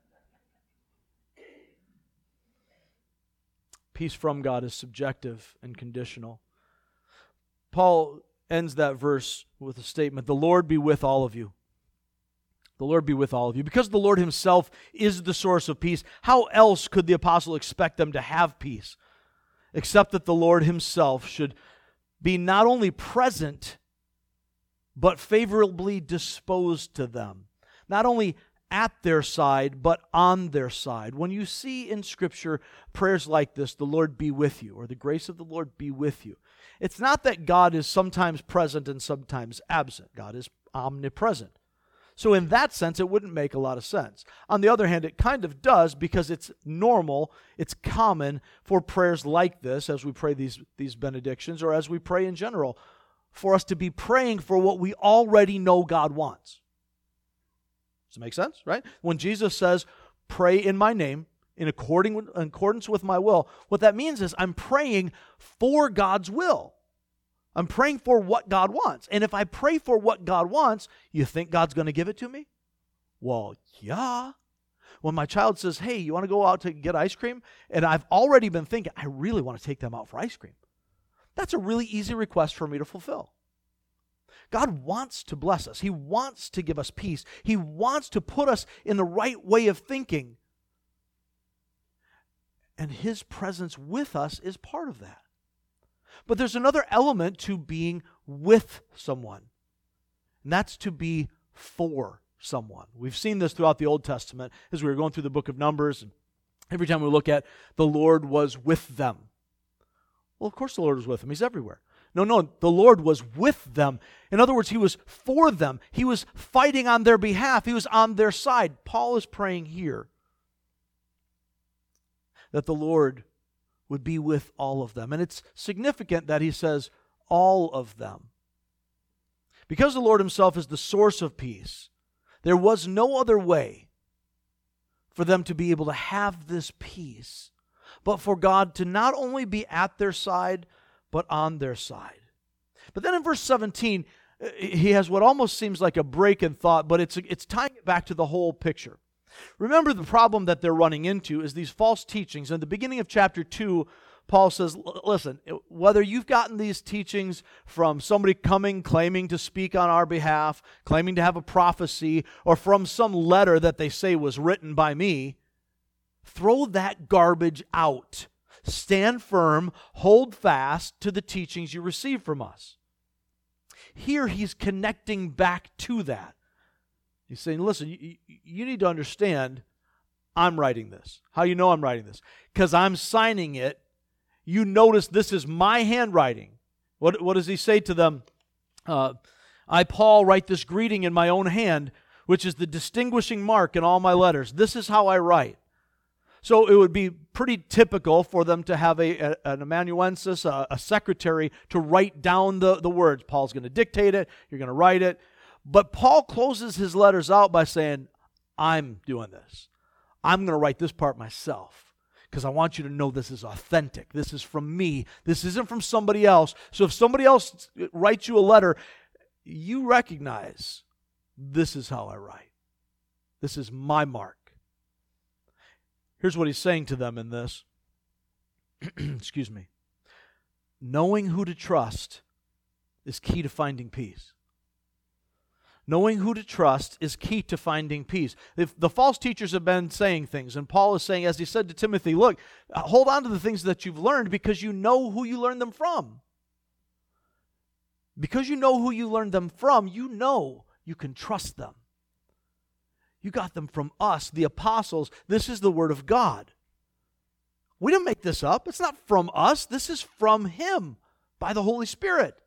A: Peace from God is subjective and conditional. Paul ends that verse with a statement, the Lord be with all of you. The Lord be with all of you. Because the Lord Himself is the source of peace, how else could the apostle expect them to have peace? Except that the Lord Himself should be not only present, but favorably disposed to them. Not only at their side, but on their side. When you see in Scripture prayers like this, the Lord be with you, or the grace of the Lord be with you, it's not that God is sometimes present and sometimes absent. God is omnipresent. So in that sense, it wouldn't make a lot of sense. On the other hand, it kind of does, because it's normal, it's common for prayers like this, as we pray these, these benedictions, or as we pray in general, for us to be praying for what we already know God wants. Does it make sense, right? When Jesus says, pray in my name, in according with, in accordance with my will, what that means is I'm praying for God's will. I'm praying for what God wants. And if I pray for what God wants, you think God's going to give it to me? Well, yeah. When my child says, hey, you want to go out to get ice cream? And I've already been thinking, I really want to take them out for ice cream. That's a really easy request for me to fulfill. God wants to bless us. He wants to give us peace. He wants to put us in the right way of thinking. And His presence with us is part of that. But there's another element to being with someone, and that's to be for someone. We've seen this throughout the Old Testament as we were going through the book of Numbers, and every time we look at the Lord was with them. Well, of course the Lord was with them. He's everywhere. No, no, the Lord was with them. In other words, He was for them. He was fighting on their behalf. He was on their side. Paul is praying here that the Lord would be with all of them. And it's significant that he says all of them. Because the Lord Himself is the source of peace, there was no other way for them to be able to have this peace, but for God to not only be at their side, but on their side. But then in verse seventeen, he has what almost seems like a break in thought, but it's, it's tying it back to the whole picture. Remember, the problem that they're running into is these false teachings. In the beginning of chapter two, Paul says, listen, whether you've gotten these teachings from somebody coming, claiming to speak on our behalf, claiming to have a prophecy, or from some letter that they say was written by me, throw that garbage out. Stand firm, hold fast to the teachings you receive from us. Here he's connecting back to that. He's saying, listen, you, you need to understand, I'm writing this. How you know I'm writing this? Because I'm signing it. You notice this is my handwriting. What, what does he say to them? Uh, I, Paul, write this greeting in my own hand, which is the distinguishing mark in all my letters. This is how I write. So it would be pretty typical for them to have a, a, an amanuensis, a, a secretary, to write down the, the words. Paul's going to dictate it. You're going to write it. But Paul closes his letters out by saying, I'm doing this. I'm going to write this part myself because I want you to know this is authentic. This is from me. This isn't from somebody else. So if somebody else writes you a letter, you recognize this is how I write. This is my mark. Here's what he's saying to them in this. Excuse me. Knowing who to trust is key to finding peace. Knowing who to trust is key to finding peace. If the false teachers have been saying things, and Paul is saying, as he said to Timothy, look, hold on to the things that you've learned because you know who you learned them from. Because you know who you learned them from, you know you can trust them. You got them from us, the apostles. This is the word of God. We didn't make this up. It's not from us. This is from Him by the Holy Spirit.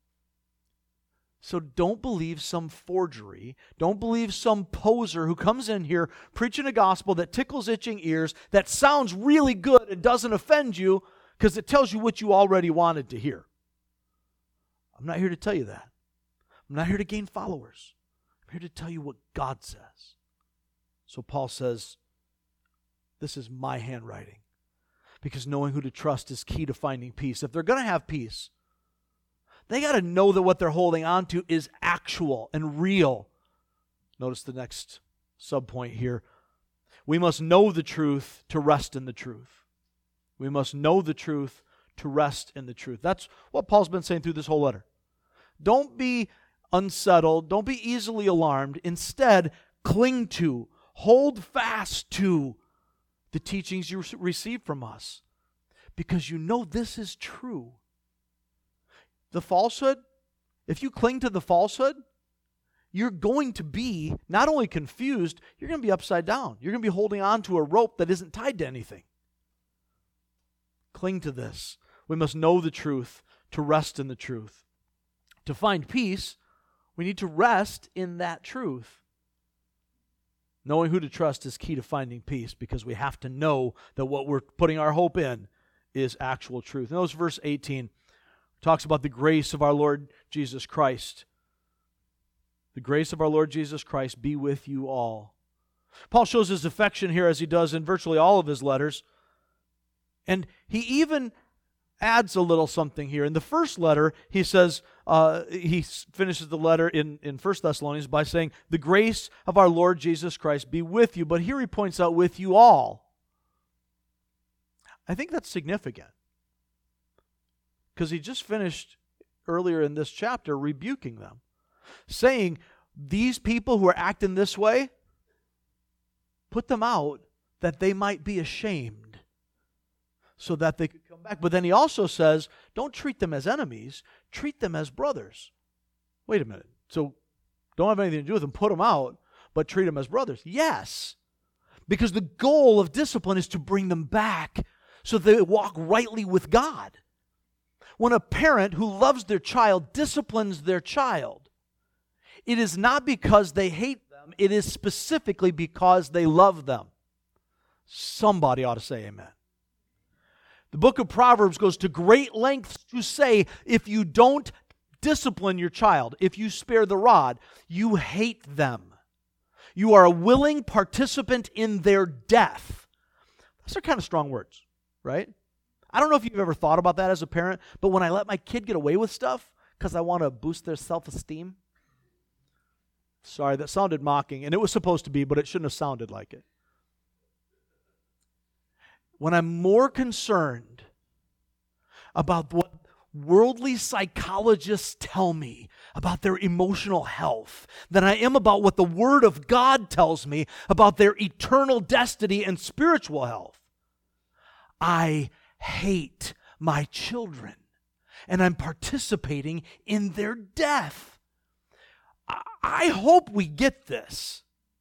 A: So don't believe some forgery. Don't believe some poser who comes in here preaching a gospel that tickles itching ears, that sounds really good and doesn't offend you because it tells you what you already wanted to hear. I'm not here to tell you that. I'm not here to gain followers. I'm here to tell you what God says. So Paul says, this is my handwriting. Because knowing who to trust is key to finding peace. If they're going to have peace, they got to know that what they're holding on to is actual and real. Notice the next subpoint here. We must know the truth to rest in the truth. We must know the truth to rest in the truth. That's what Paul's been saying through this whole letter. Don't be unsettled. Don't be easily alarmed. Instead, cling to, hold fast to the teachings you receive from us. Because you know this is true. The falsehood, if you cling to the falsehood, you're going to be not only confused, you're going to be upside down. You're going to be holding on to a rope that isn't tied to anything. Cling to this. We must know the truth to rest in the truth. To find peace, we need to rest in that truth. Knowing who to trust is key to finding peace because we have to know that what we're putting our hope in is actual truth. Notice verse eighteen. Talks about the grace of our Lord Jesus Christ. The grace of our Lord Jesus Christ be with you all. Paul shows his affection here as he does in virtually all of his letters. And he even adds a little something here. In the first letter, he says, uh, he finishes the letter in, in First Thessalonians by saying, the grace of our Lord Jesus Christ be with you. But here he points out, with you all. I think that's significant. Because he just finished earlier in this chapter rebuking them, saying, these people who are acting this way, put them out that they might be ashamed so that they could come back. But then he also says, don't treat them as enemies, treat them as brothers. Wait a minute. So don't have anything to do with them, put them out, but treat them as brothers. Yes, because the goal of discipline is to bring them back so they walk rightly with God. When a parent who loves their child disciplines their child, it is not because they hate them, it is specifically because they love them. Somebody ought to say amen. The book of Proverbs goes to great lengths to say, if you don't discipline your child, if you spare the rod, you hate them. You are a willing participant in their death. Those are kind of strong words, right? I don't know if you've ever thought about that as a parent, but when I let my kid get away with stuff because I want to boost their self-esteem. Sorry, that sounded mocking, and it was supposed to be, but it shouldn't have sounded like it. When I'm more concerned about what worldly psychologists tell me about their emotional health than I am about what the Word of God tells me about their eternal destiny and spiritual health, I hate my children, and I'm participating in their death. I, I hope we get this.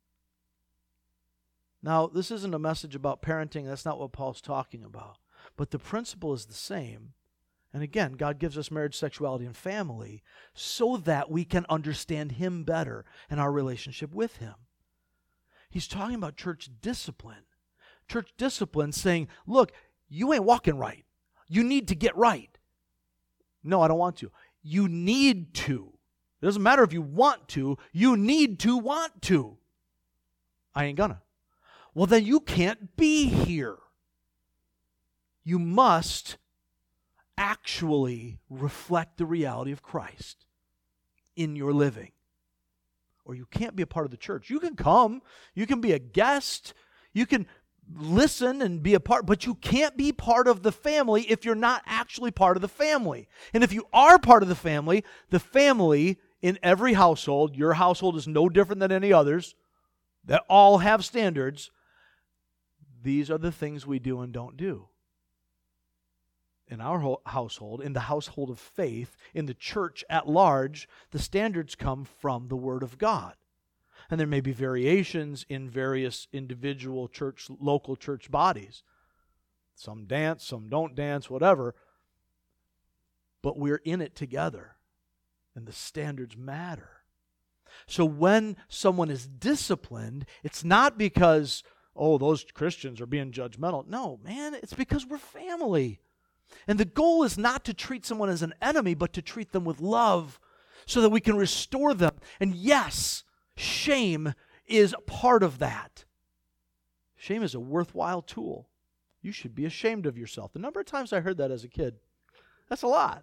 A: Now, this isn't a message about parenting. That's not what Paul's talking about. But the principle is the same. And again, God gives us marriage, sexuality, and family so that we can understand Him better and our relationship with Him. He's talking about church discipline. Church discipline saying, look, you ain't walking right. You need to get right. No, I don't want to. You need to. It doesn't matter if you want to. You need to want to. I ain't gonna. Well, then you can't be here. You must actually reflect the reality of Christ in your living. Or you can't be a part of the church. You can come, you can be a guest, you can listen and be a part, but you can't be part of the family if you're not actually part of the family. And if you are part of the family, the family in every household, your household is no different than any others, that all have standards. These are the things we do and don't do. In our household, in the household of faith, in the church at large, the standards come from the Word of God. And there may be variations in various individual church, local church bodies. Some dance, some don't dance, whatever. But we're in it together, and the standards matter. So when someone is disciplined, it's not because, oh, those Christians are being judgmental. No, man, it's because we're family. And the goal is not to treat someone as an enemy, but to treat them with love so that we can restore them. And yes, shame is part of that. Shame is a worthwhile tool. You should be ashamed of yourself. The number of times I heard that as a kid, that's a lot.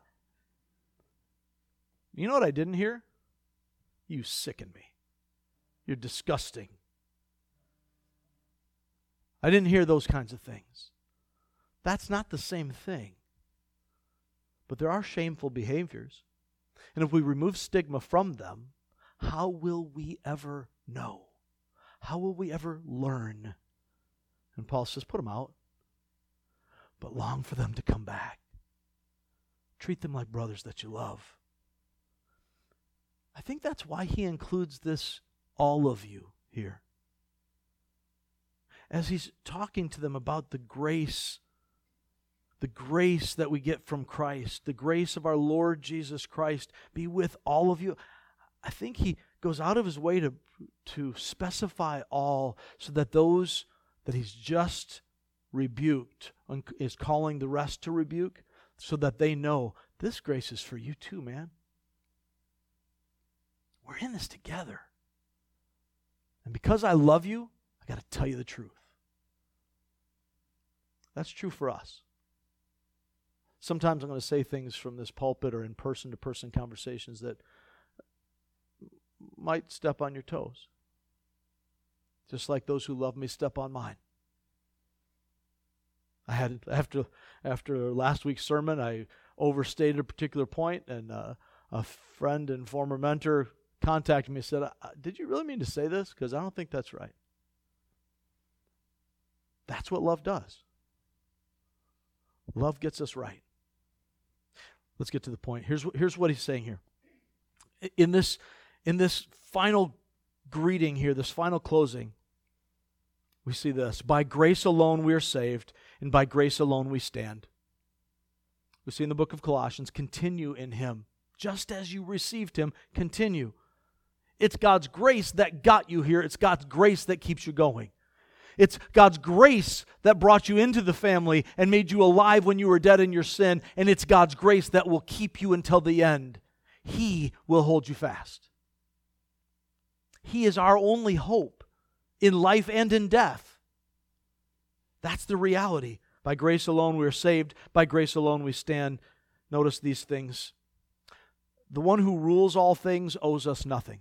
A: You know what I didn't hear? You sicken me. You're disgusting. I didn't hear those kinds of things. That's not the same thing. But there are shameful behaviors. And if we remove stigma from them, how will we ever know? How will we ever learn? And Paul says, put them out, but long for them to come back. Treat them like brothers that you love. I think that's why he includes this, all of you, here. As he's talking to them about the grace The grace that we get from Christ, the grace of our Lord Jesus Christ be with all of you. I think he goes out of his way to, to specify all so that those that he's just rebuked is calling the rest to rebuke so that they know this grace is for you too, man. We're in this together. And because I love you, I got to tell you the truth. That's true for us. Sometimes I'm going to say things from this pulpit or in person-to-person conversations that might step on your toes. Just like those who love me step on mine. I had after after last week's sermon, I overstated a particular point, and uh, a friend and former mentor contacted me and said, "Did you really mean to say this? Because I don't think that's right." That's what love does. Love gets us right. Let's get to the point. Here's what, here's what he's saying here. In this, in this final greeting here, this final closing, we see this. By grace alone we are saved, and by grace alone we stand. We see in the book of Colossians, continue in Him. Just as you received Him, continue. It's God's grace that got you here. It's God's grace that keeps you going. It's God's grace that brought you into the family and made you alive when you were dead in your sin, and it's God's grace that will keep you until the end. He will hold you fast. He is our only hope in life and in death. That's the reality By grace alone we are saved. By grace alone we stand. Notice these things. The one who rules all things owes us nothing.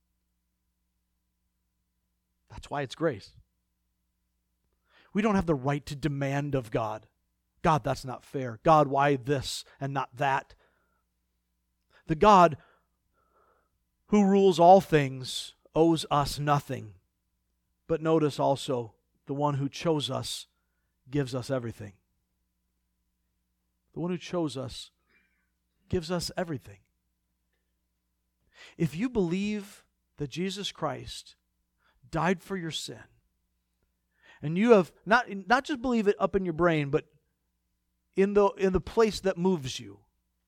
A: That's why it's grace. We don't have the right to demand of God. God, that's not fair. God, why this and not that? The God who rules all things owes us nothing. But notice also, the one who chose us gives us everything. The one who chose us gives us everything. If you believe that Jesus Christ died for your sin, and you have not, not just believe it up in your brain, but in the, in the place that moves you,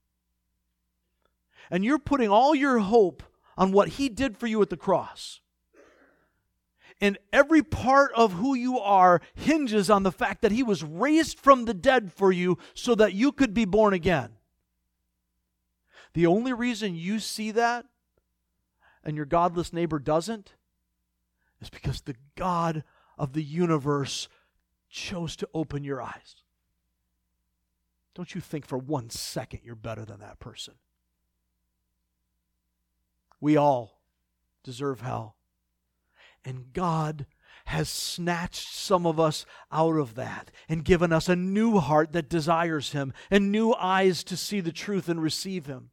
A: and you're putting all your hope on what He did for you at the cross, and every part of who you are hinges on the fact that He was raised from the dead for you so that you could be born again. The only reason you see that and your godless neighbor doesn't is because the God of the universe chose to open your eyes. Don't you think for one second you're better than that person. We all deserve hell. And God has snatched some of us out of that and given us a new heart that desires Him and new eyes to see the truth and receive Him.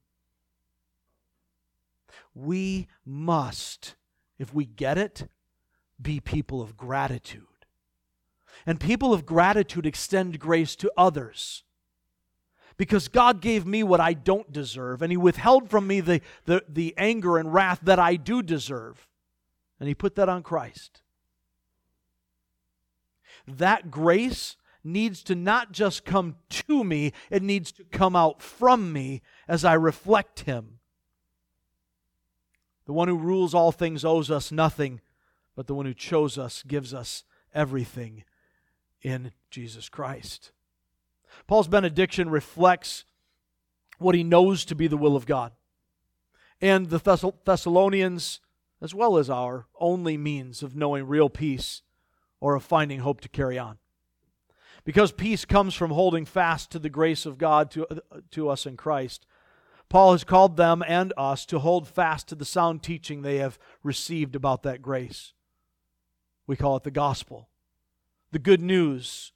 A: We must, if we get it, be people of gratitude. And people of gratitude extend grace to others. Because God gave me what I don't deserve, and He withheld from me the, the, the anger and wrath that I do deserve. And He put that on Christ. That grace needs to not just come to me, it needs to come out from me as I reflect Him. The one who rules all things owes us nothing, but the one who chose us gives us everything in Jesus Christ. Paul's benediction reflects what he knows to be the will of God. And the Thess- Thessalonians, as well as our only means of knowing real peace or of finding hope to carry on. Because peace comes from holding fast to the grace of God to, uh, to us in Christ, Paul has called them and us to hold fast to the sound teaching they have received about that grace. We call it the gospel, the good news.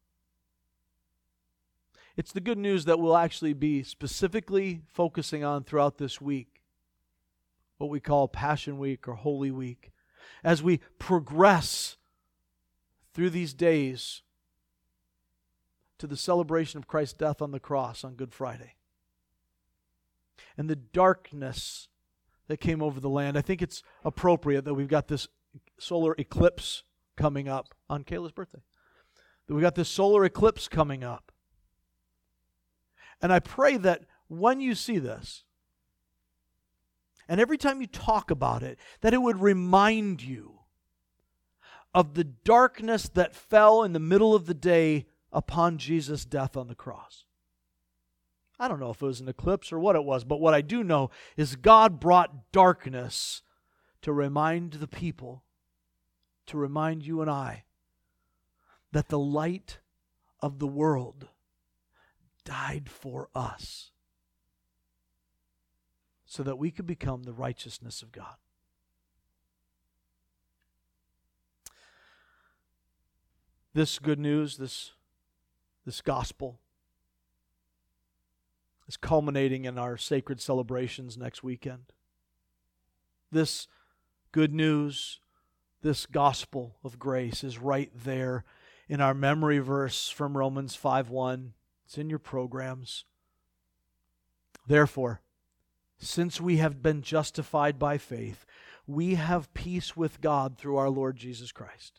A: It's the good news that we'll actually be specifically focusing on throughout this week, what we call Passion Week or Holy Week, as we progress through these days to the celebration of Christ's death on the cross on Good Friday. And the darkness that came over the land. I think it's appropriate that we've got this solar eclipse coming up on Kayla's birthday. That we've got this solar eclipse coming up. And I pray that when you see this, and every time you talk about it, that it would remind you of the darkness that fell in the middle of the day upon Jesus' death on the cross. I don't know if it was an eclipse or what it was, but what I do know is God brought darkness to remind the people, to remind you and I, that the light of the world died for us so that we could become the righteousness of God. This good news, this, this gospel, is culminating in our sacred celebrations next weekend. This good news, this gospel of grace is right there in our memory verse from Romans five one. It's in your programs. Therefore, since we have been justified by faith, we have peace with God through our Lord Jesus Christ.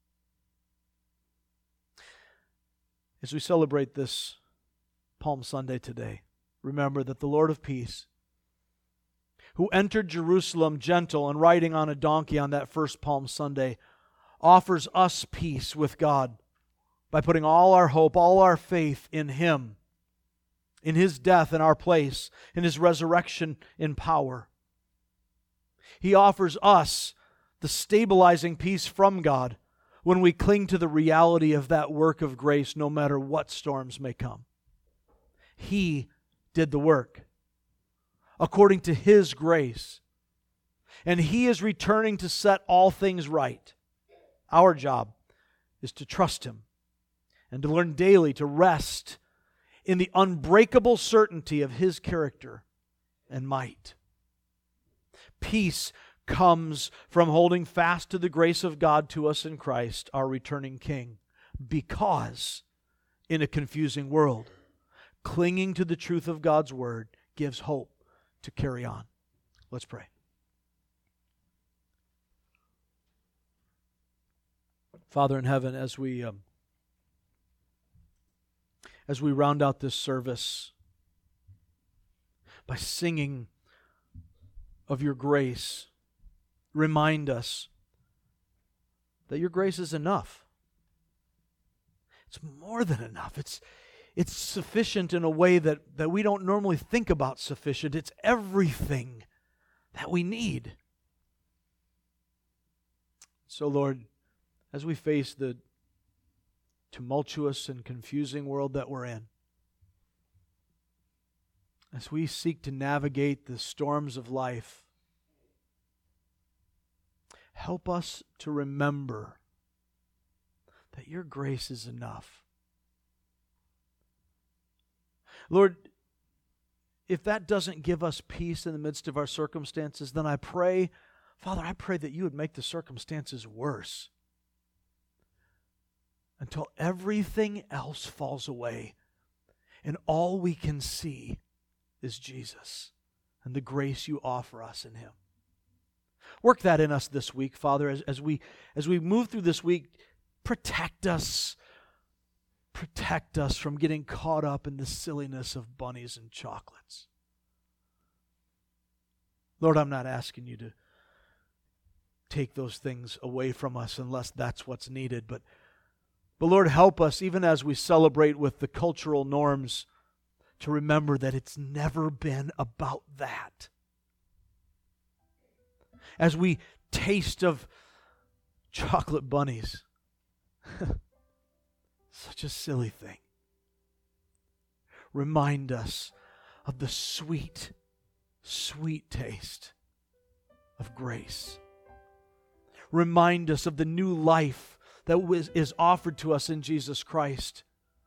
A: As we celebrate this Palm Sunday today, remember that the Lord of peace, who entered Jerusalem gentle and riding on a donkey on that first Palm Sunday, offers us peace with God by putting all our hope, all our faith in Him, in His death in our place, in His resurrection in power. He offers us the stabilizing peace from God when we cling to the reality of that work of grace no matter what storms may come. He did the work according to His grace. And He is returning to set all things right. Our job is to trust Him and to learn daily to rest in the unbreakable certainty of His character and might. Peace comes from holding fast to the grace of God to us in Christ, our returning King, because in a confusing world, clinging to the truth of God's Word gives hope to carry on. Let's pray. Father in heaven, as we um, as we round out this service by singing of your grace, remind us that your grace is enough. It's more than enough. It's It's sufficient in a way that, that we don't normally think about sufficient. It's everything that we need. So, Lord, as we face the tumultuous and confusing world that we're in, as we seek to navigate the storms of life, help us to remember that your grace is enough. Lord, if that doesn't give us peace in the midst of our circumstances, then I pray, Father, I pray that you would make the circumstances worse until everything else falls away and all we can see is Jesus and the grace you offer us in Him. Work that in us this week, Father, as, as we as we move through this week. Protect us. Protect us from getting caught up in the silliness of bunnies and chocolates. Lord, I'm not asking you to take those things away from us unless that's what's needed. But, but Lord, help us, even as we celebrate with the cultural norms, to remember that it's never been about that. As we taste of chocolate bunnies, such a silly thing. Remind us of the sweet, sweet taste of grace. Remind us of the new life that was, is offered to us in Jesus Christ.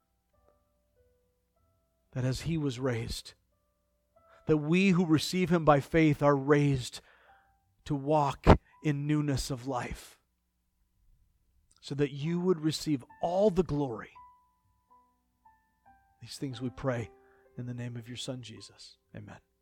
A: That as He was raised, that we who receive Him by faith are raised to walk in newness of life, so that you would receive all the glory. These things we pray in the name of your Son, Jesus. Amen.